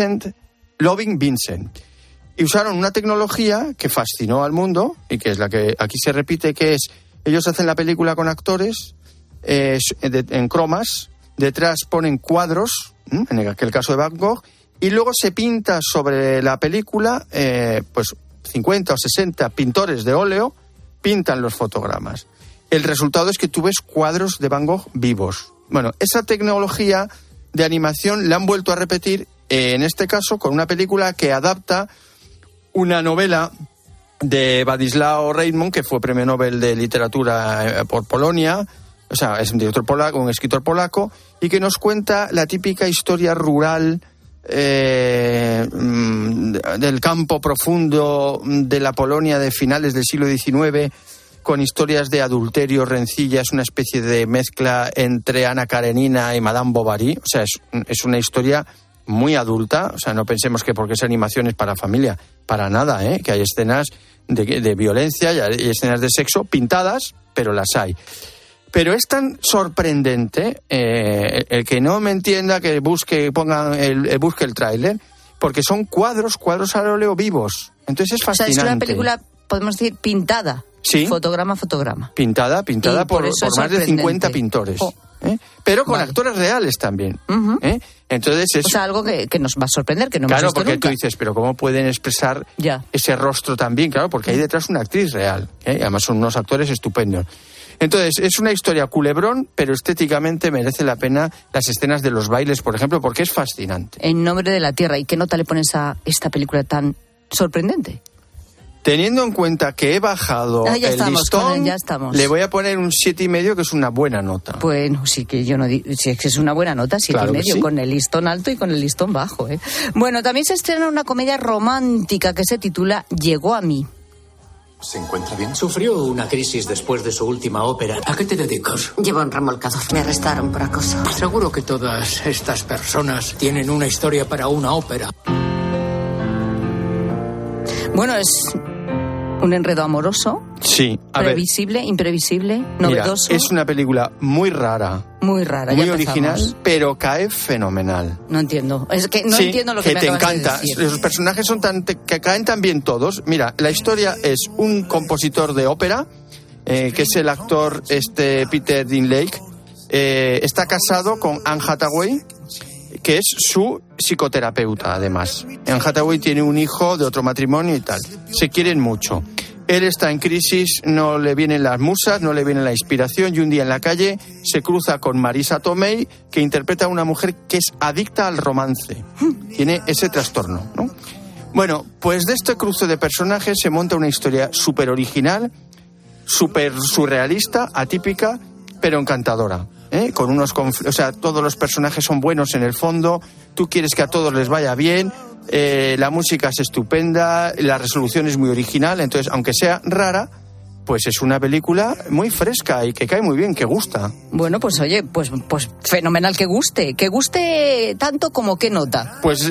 Loving Vincent. Y usaron una tecnología que fascinó al mundo y que es la que aquí se repite, que es, ellos hacen la película con actores en cromas, detrás ponen cuadros, en aquel caso de Van Gogh, y luego se pinta sobre la película, pues 50 o 60 pintores de óleo pintan los fotogramas. El resultado es que tú ves cuadros de Van Gogh vivos. Bueno, esa tecnología de animación la han vuelto a repetir, en este caso con una película que adapta una novela de Władysław Reitman, que fue premio Nobel de Literatura por Polonia, o sea, es un director polaco, un escritor polaco, y que nos cuenta la típica historia rural del campo profundo de la Polonia de finales del siglo XIX, con historias de adulterio, rencillas, una especie de mezcla entre Ana Karenina y Madame Bovary. O sea, es una historia muy adulta. O sea, no pensemos que porque es animación es para familia. Para nada, que hay escenas de violencia y hay escenas de sexo pintadas, pero las hay. Pero es tan sorprendente, el que no me entienda, que busque el tráiler, porque son cuadros al óleo vivos. Entonces es fascinante. O sea, es una película, podemos decir, pintada. Sí. Fotograma. Pintada por más de 50 pintores. Pero con actores reales también. Uh-huh. Entonces es... O sea, algo que nos va a sorprender, que no hemos visto porque nunca. Tú dices, pero ¿cómo pueden expresar ese rostro también? Claro, porque hay detrás una actriz real. Además son unos actores estupendos. Entonces, es una historia culebrón, pero estéticamente merece la pena las escenas de los bailes, por ejemplo, porque es fascinante. En nombre de la tierra. ¿Y qué nota le pones a esta película tan sorprendente? Teniendo en cuenta que he bajado el listón, le voy a poner un 7,5, que es una buena nota. Bueno, sí que yo no digo, sí, es que es una buena nota, 7,5, claro, sí, con el listón alto y con el listón bajo. Bueno, también se estrena una comedia romántica que se titula Llegó a mí. ¿Se encuentra bien? Sufrió una crisis después de su última ópera. ¿A qué te dedicas? Llevo un remolcador. Me arrestaron por acoso. Seguro que todas estas personas tienen una historia para una ópera. Bueno, es un enredo amoroso. Sí, imprevisible, novedoso. Mira, es una película muy rara. Muy rara, muy original, pero cae fenomenal. No entiendo. Es que no entiendo lo que me acabas de decir. Que te encanta. Los personajes son que caen tan bien todos. Mira, la historia es un compositor de ópera, que es el actor Peter Dinklage. Está casado con Anne Hathaway, que es su psicoterapeuta, además. Anne Hathaway tiene un hijo de otro matrimonio y tal. Se quieren mucho. Él está en crisis, no le vienen las musas, no le viene la inspiración, y un día en la calle se cruza con Marisa Tomei, que interpreta a una mujer que es adicta al romance. Tiene ese trastorno, ¿no? Bueno, pues de este cruce de personajes se monta una historia súper original, súper surrealista, atípica, pero encantadora. Con unos o sea, todos los personajes son buenos en el fondo, tú quieres que a todos les vaya bien, la música es estupenda, la resolución es muy original, entonces, aunque sea rara, pues es una película muy fresca y que cae muy bien, que gusta. Bueno, pues oye, pues fenomenal que guste tanto como qué nota. Pues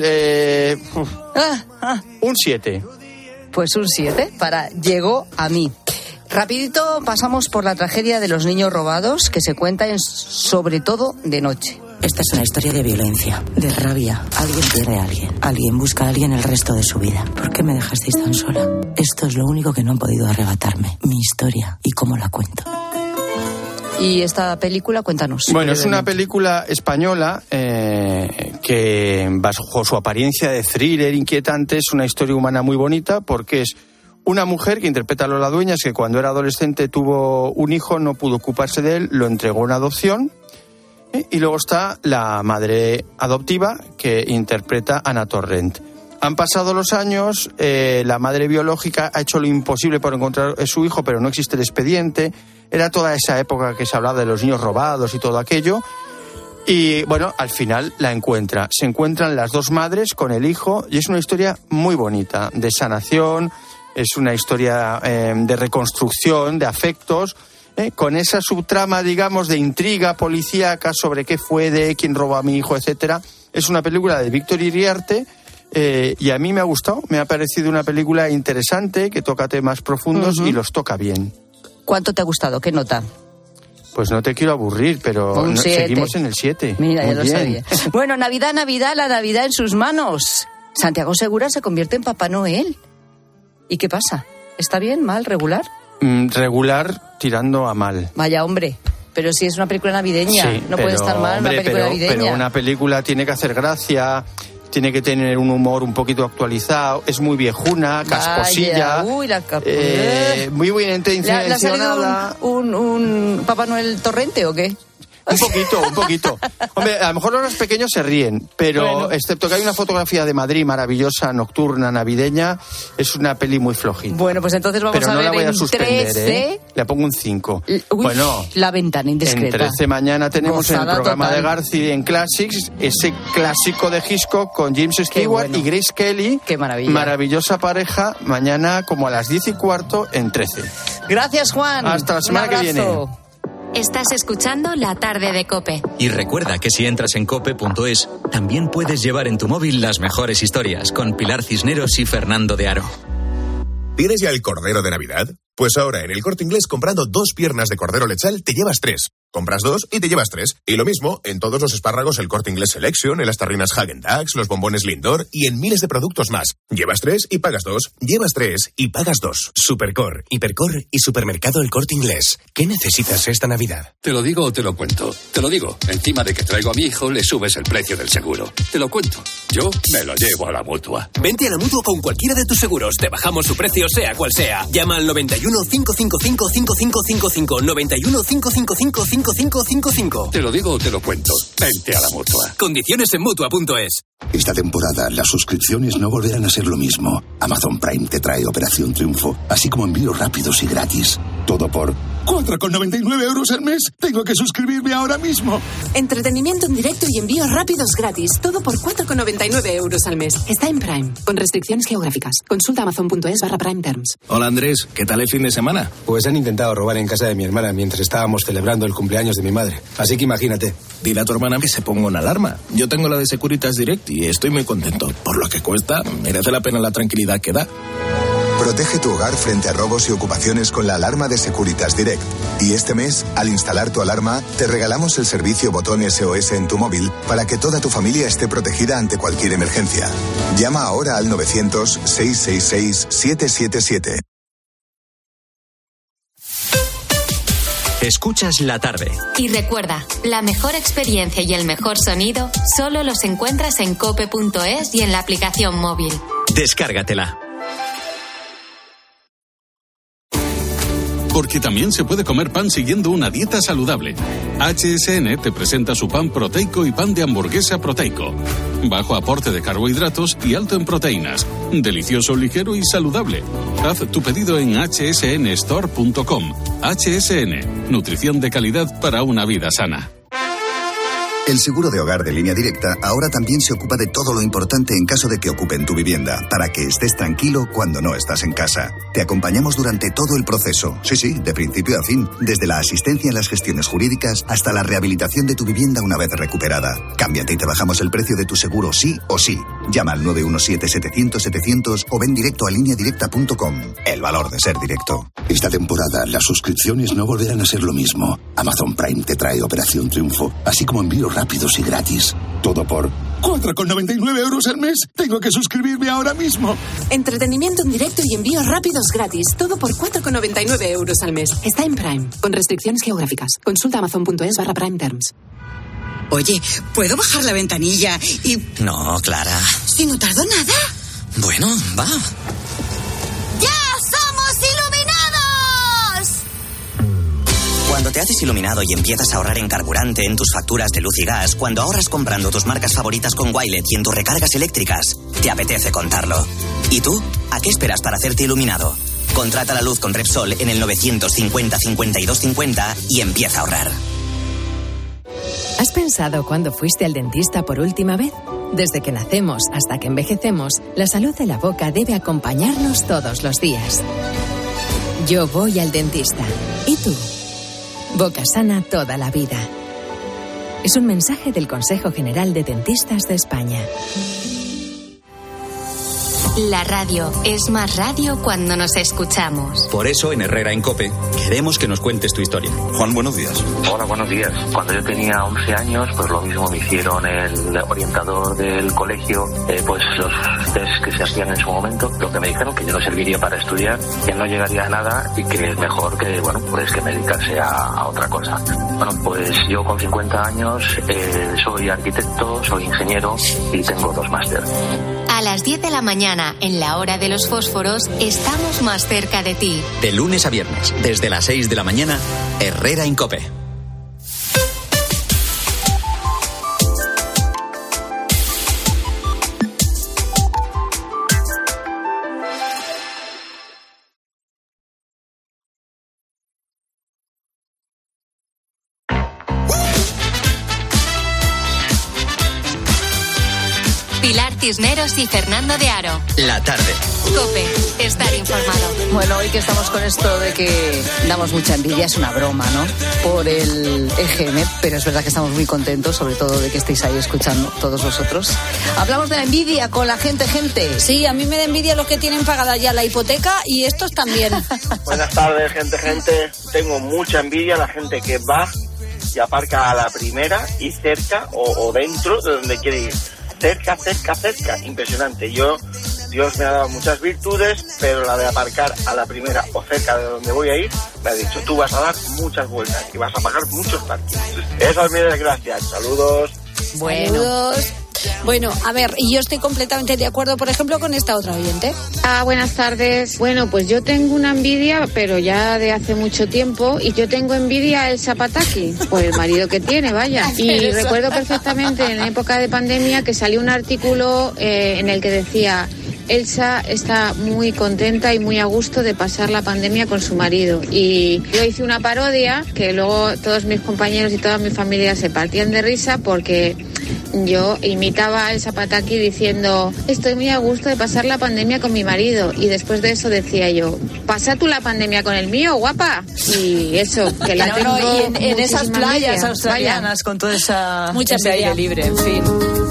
un 7. Pues un 7 para Llegó a mí. Rapidito pasamos por la tragedia de los niños robados, que se cuenta sobre todo de noche. Esta es una historia de violencia, de rabia. Alguien pierde a alguien. Alguien busca a alguien el resto de su vida. ¿Por qué me dejasteis tan sola? Esto es lo único que no han podido arrebatarme. Mi historia y cómo la cuento. ¿Y esta película? Cuéntanos. Bueno, es una película española que, bajo su apariencia de thriller inquietante, es una historia humana muy bonita, porque es una mujer que interpreta a Lola Dueñas, que cuando era adolescente tuvo un hijo, no pudo ocuparse de él, lo entregó en adopción. Y luego está la madre adoptiva, que interpreta a Ana Torrent. Han pasado los años, la madre biológica ha hecho lo imposible por encontrar a su hijo, pero no existe el expediente. Era toda esa época que se hablaba de los niños robados y todo aquello. Y bueno, al final la encuentra. Se encuentran las dos madres con el hijo, y es una historia muy bonita, de sanación. Es una historia de reconstrucción, de afectos, con esa subtrama, digamos, de intriga policíaca sobre qué fue, de quién robó a mi hijo, etcétera. Es una película de Víctor Iriarte, y a mí me ha gustado. Me ha parecido una película interesante, que toca temas profundos y los toca bien. ¿Cuánto te ha gustado? ¿Qué nota? Pues no te quiero aburrir, pero seguimos en el 7. Mira, ya lo sabía. Bueno, Navidad, la Navidad en sus manos. Santiago Segura se convierte en Papá Noel. ¿Y qué pasa? ¿Está bien, mal, regular? Regular, tirando a mal. Vaya, hombre. Pero si es una película navideña, sí, no puede estar mal, hombre, una película navideña. Pero una película tiene que hacer gracia, tiene que tener un humor un poquito actualizado, es muy viejuna, casposilla, muy bien intencionada. ¿Le ha salido un Papá Noel torrente o qué? Un poquito. Hombre, a lo mejor los pequeños se ríen, pero excepto que hay una fotografía de Madrid maravillosa, nocturna, navideña, es una peli muy flojita. Bueno, pues entonces vamos a ver, no la voy a suspender, 13... Le pongo un 5. Bueno, La ventana indiscreta. En 13 mañana tenemos Gozada el programa total. de Garci en Classics, ese clásico de Hitchcock con James Stewart y Grace Kelly. Qué maravilla. Maravillosa pareja, mañana como a las 10:15 en 13. Gracias, Juan. Hasta la semana que viene. Estás escuchando La Tarde de COPE. Y recuerda que si entras en cope.es, también puedes llevar en tu móvil las mejores historias con Pilar Cisneros y Fernando de Aro. ¿Tienes ya el cordero de Navidad? Pues ahora en El Corte Inglés, comprando 2 piernas de cordero lechal, te llevas 3. Compras 2 y te llevas 3. Y lo mismo en todos los espárragos El Corte Inglés Selection, en las tarrinas Häagen-Dazs, los bombones Lindor y en miles de productos más. Llevas 3 y pagas 2. Llevas 3 y pagas 2. Supercor, Hipercor y Supermercado El Corte Inglés. ¿Qué necesitas esta Navidad? ¿Te lo digo o te lo cuento? Te lo digo. Encima de que traigo a mi hijo, le subes el precio del seguro. Te lo cuento. Yo me lo llevo a la Mutua. Vente a la Mutua con cualquiera de tus seguros. Te bajamos su precio, sea cual sea. Llama al 91 555 5555. 91 555 5555. Te lo digo o te lo cuento. Vente a la Mutua. Condiciones en Mutua.es. Esta temporada las suscripciones no volverán a ser lo mismo. Amazon Prime te trae Operación Triunfo, así como envíos rápidos y gratis. Todo por 4,99 € al mes. Tengo que suscribirme ahora mismo. Entretenimiento en directo y envíos rápidos gratis. Todo por 4,99 € al mes. Está en Prime, con restricciones geográficas. Consulta amazon.es/Prime Terms. Hola Andrés, ¿qué tal el fin de semana? Pues han intentado robar en casa de mi hermana mientras estábamos celebrando el cumpleaños de mi madre. Así que imagínate. Dile a tu hermana que se ponga una alarma. Yo tengo la de Securitas Direct y estoy muy contento. Por lo que cuesta, merece la pena la tranquilidad que da. Protege tu hogar frente a robos y ocupaciones con la alarma de Securitas Direct. Y este mes, al instalar tu alarma, te regalamos el servicio botón SOS en tu móvil para que toda tu familia esté protegida ante cualquier emergencia. Llama ahora al 900-666-777. Escuchas La Tarde. Y recuerda, la mejor experiencia y el mejor sonido solo los encuentras en cope.es y en la aplicación móvil. Descárgatela. Porque también se puede comer pan siguiendo una dieta saludable. HSN te presenta su pan proteico y pan de hamburguesa proteico. Bajo aporte de carbohidratos y alto en proteínas. Delicioso, ligero y saludable. Haz tu pedido en hsnstore.com. HSN, nutrición de calidad para una vida sana. El seguro de hogar de Línea Directa ahora también se ocupa de todo lo importante en caso de que ocupen tu vivienda, para que estés tranquilo cuando no estás en casa. Te acompañamos durante todo el proceso, sí, de principio a fin, desde la asistencia en las gestiones jurídicas hasta la rehabilitación de tu vivienda una vez recuperada. Cámbiate y te bajamos el precio de tu seguro sí o sí. Llama al 917-700-700 o ven directo a lineadirecta.com. El valor de ser directo. Esta temporada las suscripciones no volverán a ser lo mismo. Amazon Prime te trae Operación Triunfo, así como envíos rápidos y gratis. Todo por 4,99 € al mes. Tengo que suscribirme ahora mismo. Entretenimiento en directo y envíos rápidos gratis. Todo por 4,99 € al mes. Está en Prime, con restricciones geográficas. Consulta amazon.es/Prime Terms. Oye, ¿puedo bajar la ventanilla y...? No, Clara. Si no tardo nada. Bueno, va. ¡Ya somos iluminados! Cuando te haces iluminado y empiezas a ahorrar en carburante, en tus facturas de luz y gas, cuando ahorras comprando tus marcas favoritas con Wilet y en tus recargas eléctricas, te apetece contarlo. ¿Y tú? ¿A qué esperas para hacerte iluminado? Contrata la luz con Repsol en el 950 52 50 y empieza a ahorrar. ¿Has pensado cuándo fuiste al dentista por última vez? Desde que nacemos hasta que envejecemos, la salud de la boca debe acompañarnos todos los días. Yo voy al dentista. ¿Y tú? Boca sana toda la vida. Es un mensaje del Consejo General de Dentistas de España. La radio es más radio cuando nos escuchamos. Por eso en Herrera en COPE queremos que nos cuentes tu historia. Juan, buenos días. Hola, buenos días. Cuando yo tenía 11 años, pues lo mismo me hicieron el orientador del colegio, pues los test que se hacían en su momento, lo que me dijeron que yo no serviría para estudiar, que no llegaría a nada y que es mejor que, bueno, pues que me dedicase a otra cosa. Bueno, pues yo con 50 años soy arquitecto, soy ingeniero y tengo 2 másteres. A las 10 de la mañana, en la hora de los fósforos, estamos más cerca de ti. De lunes a viernes, desde las 6 de la mañana, Herrera en COPE. Pilar Cisneros y Fernando de Aro. La tarde. COPE, estar informado. Bueno, hoy que estamos con esto de que damos mucha envidia, es una broma, ¿no? Por el EGM, pero es verdad que estamos muy contentos, sobre todo de que estéis ahí escuchando todos vosotros. Hablamos de la envidia con la gente. Sí, a mí me da envidia los que tienen pagada ya la hipoteca y estos también. Buenas tardes, gente. Tengo mucha envidia a la gente que va y aparca a la primera y cerca o dentro de donde quiere ir. Cerca. Impresionante. Dios me ha dado muchas virtudes, pero la de aparcar a la primera o cerca de donde voy a ir, me ha dicho, tú vas a dar muchas vueltas y vas a pagar muchos parques. Esa es mi desgracia. Saludos. Bueno, a ver, y yo estoy completamente de acuerdo, por ejemplo, con esta otra oyente. Buenas tardes. Bueno, pues yo tengo una envidia, pero ya de hace mucho tiempo, y yo tengo envidia a Elsa Pataki, por el marido que tiene, vaya. Y recuerdo perfectamente en la época de pandemia que salió un artículo en el que decía: Elsa está muy contenta y muy a gusto de pasar la pandemia con su marido. Y yo hice una parodia que luego todos mis compañeros y toda mi familia se partían de risa porque yo imitaba a Elsa Pataki diciendo: estoy muy a gusto de pasar la pandemia con mi marido. Y después de eso decía yo: pasa tú la pandemia con el mío, guapa. Y eso, que la tengo y en esas playas envidia. australianas, vaya, con toda ese aire libre, en fin.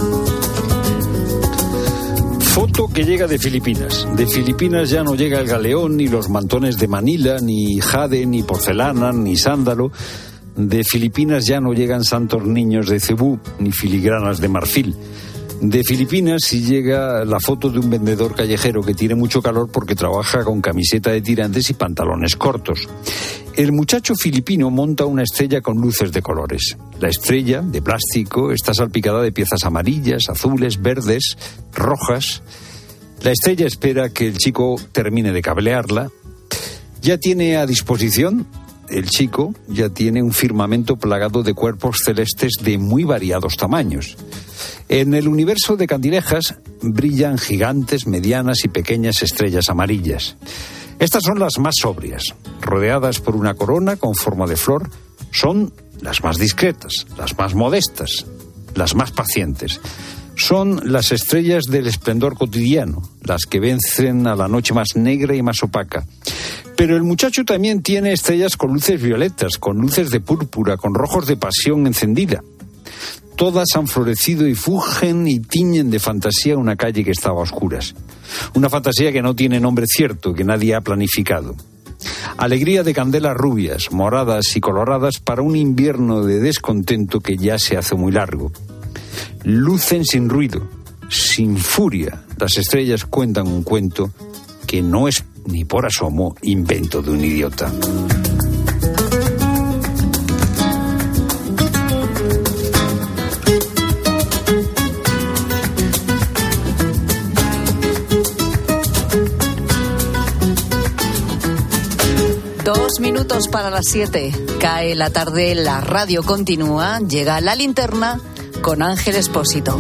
Foto que llega de Filipinas. De Filipinas ya no llega el galeón, ni los mantones de Manila, ni jade, ni porcelana, ni sándalo. De Filipinas ya no llegan santos niños de Cebú, ni filigranas de marfil. De Filipinas sí llega la foto de un vendedor callejero que tiene mucho calor porque trabaja con camiseta de tirantes y pantalones cortos. El muchacho filipino monta una estrella con luces de colores. La estrella, de plástico, está salpicada de piezas amarillas, azules, verdes, rojas. La estrella espera que el chico termine de cablearla. Ya tiene a disposición, el chico ya tiene un firmamento plagado de cuerpos celestes de muy variados tamaños. En el universo de Candilejas brillan gigantes, medianas y pequeñas estrellas amarillas. Estas son las más sobrias, rodeadas por una corona con forma de flor. Son las más discretas, las más modestas, las más pacientes. Son las estrellas del esplendor cotidiano, las que vencen a la noche más negra y más opaca. Pero el muchacho también tiene estrellas con luces violetas, con luces de púrpura, con rojos de pasión encendida. Todas han florecido y fugen y tiñen de fantasía una calle que estaba a oscuras. Una fantasía que no tiene nombre cierto, que nadie ha planificado. Alegría de candelas rubias, moradas y coloradas para un invierno de descontento que ya se hace muy largo. Lucen sin ruido, sin furia. Las estrellas cuentan un cuento que no es ni por asomo invento de un idiota. Minutos para las 7. Cae la tarde, la radio continúa, llega la linterna con Ángel Expósito.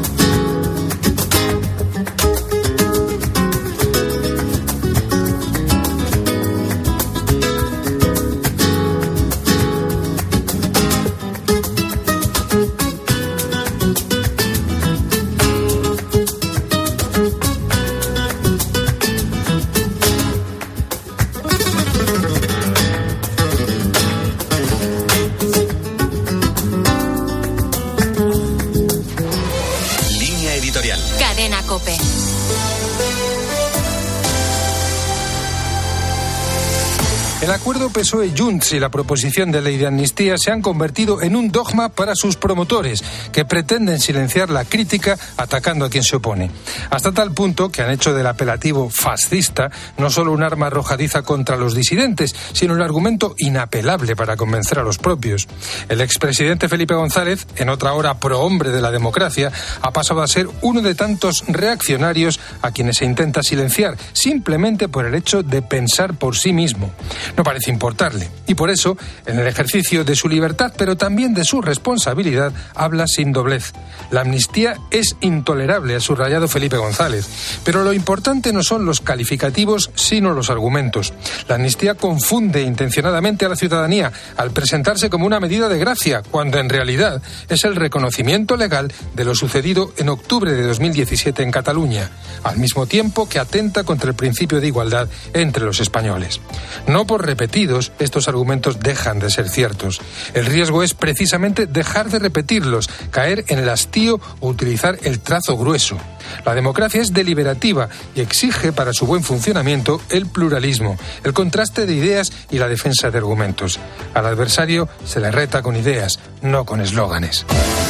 El acuerdo PSOE-Junts y la proposición de ley de amnistía se han convertido en un dogma para sus promotores, que pretenden silenciar la crítica atacando a quien se opone. Hasta tal punto que han hecho del apelativo fascista no solo un arma arrojadiza contra los disidentes, sino un argumento inapelable para convencer a los propios. El expresidente Felipe González, en otra hora prohombre de la democracia, ha pasado a ser uno de tantos reaccionarios a quienes se intenta silenciar, simplemente por el hecho de pensar por sí mismo. No parece importarle, y por eso, en el ejercicio de su libertad, pero también de su responsabilidad, habla sin doblez. La amnistía es intolerable, ha subrayado Felipe González, pero lo importante no son los calificativos, sino los argumentos. La amnistía confunde intencionadamente a la ciudadanía al presentarse como una medida de gracia, cuando en realidad es el reconocimiento legal de lo sucedido en octubre de 2017 en Cataluña, al mismo tiempo que atenta contra el principio de igualdad entre los españoles. No por repetidos, estos argumentos dejan de ser ciertos. El riesgo es precisamente dejar de repetirlos, caer en el hastío o utilizar el trazo grueso. La democracia es deliberativa y exige para su buen funcionamiento el pluralismo, el contraste de ideas y la defensa de argumentos. Al adversario se le reta con ideas, no con eslóganes.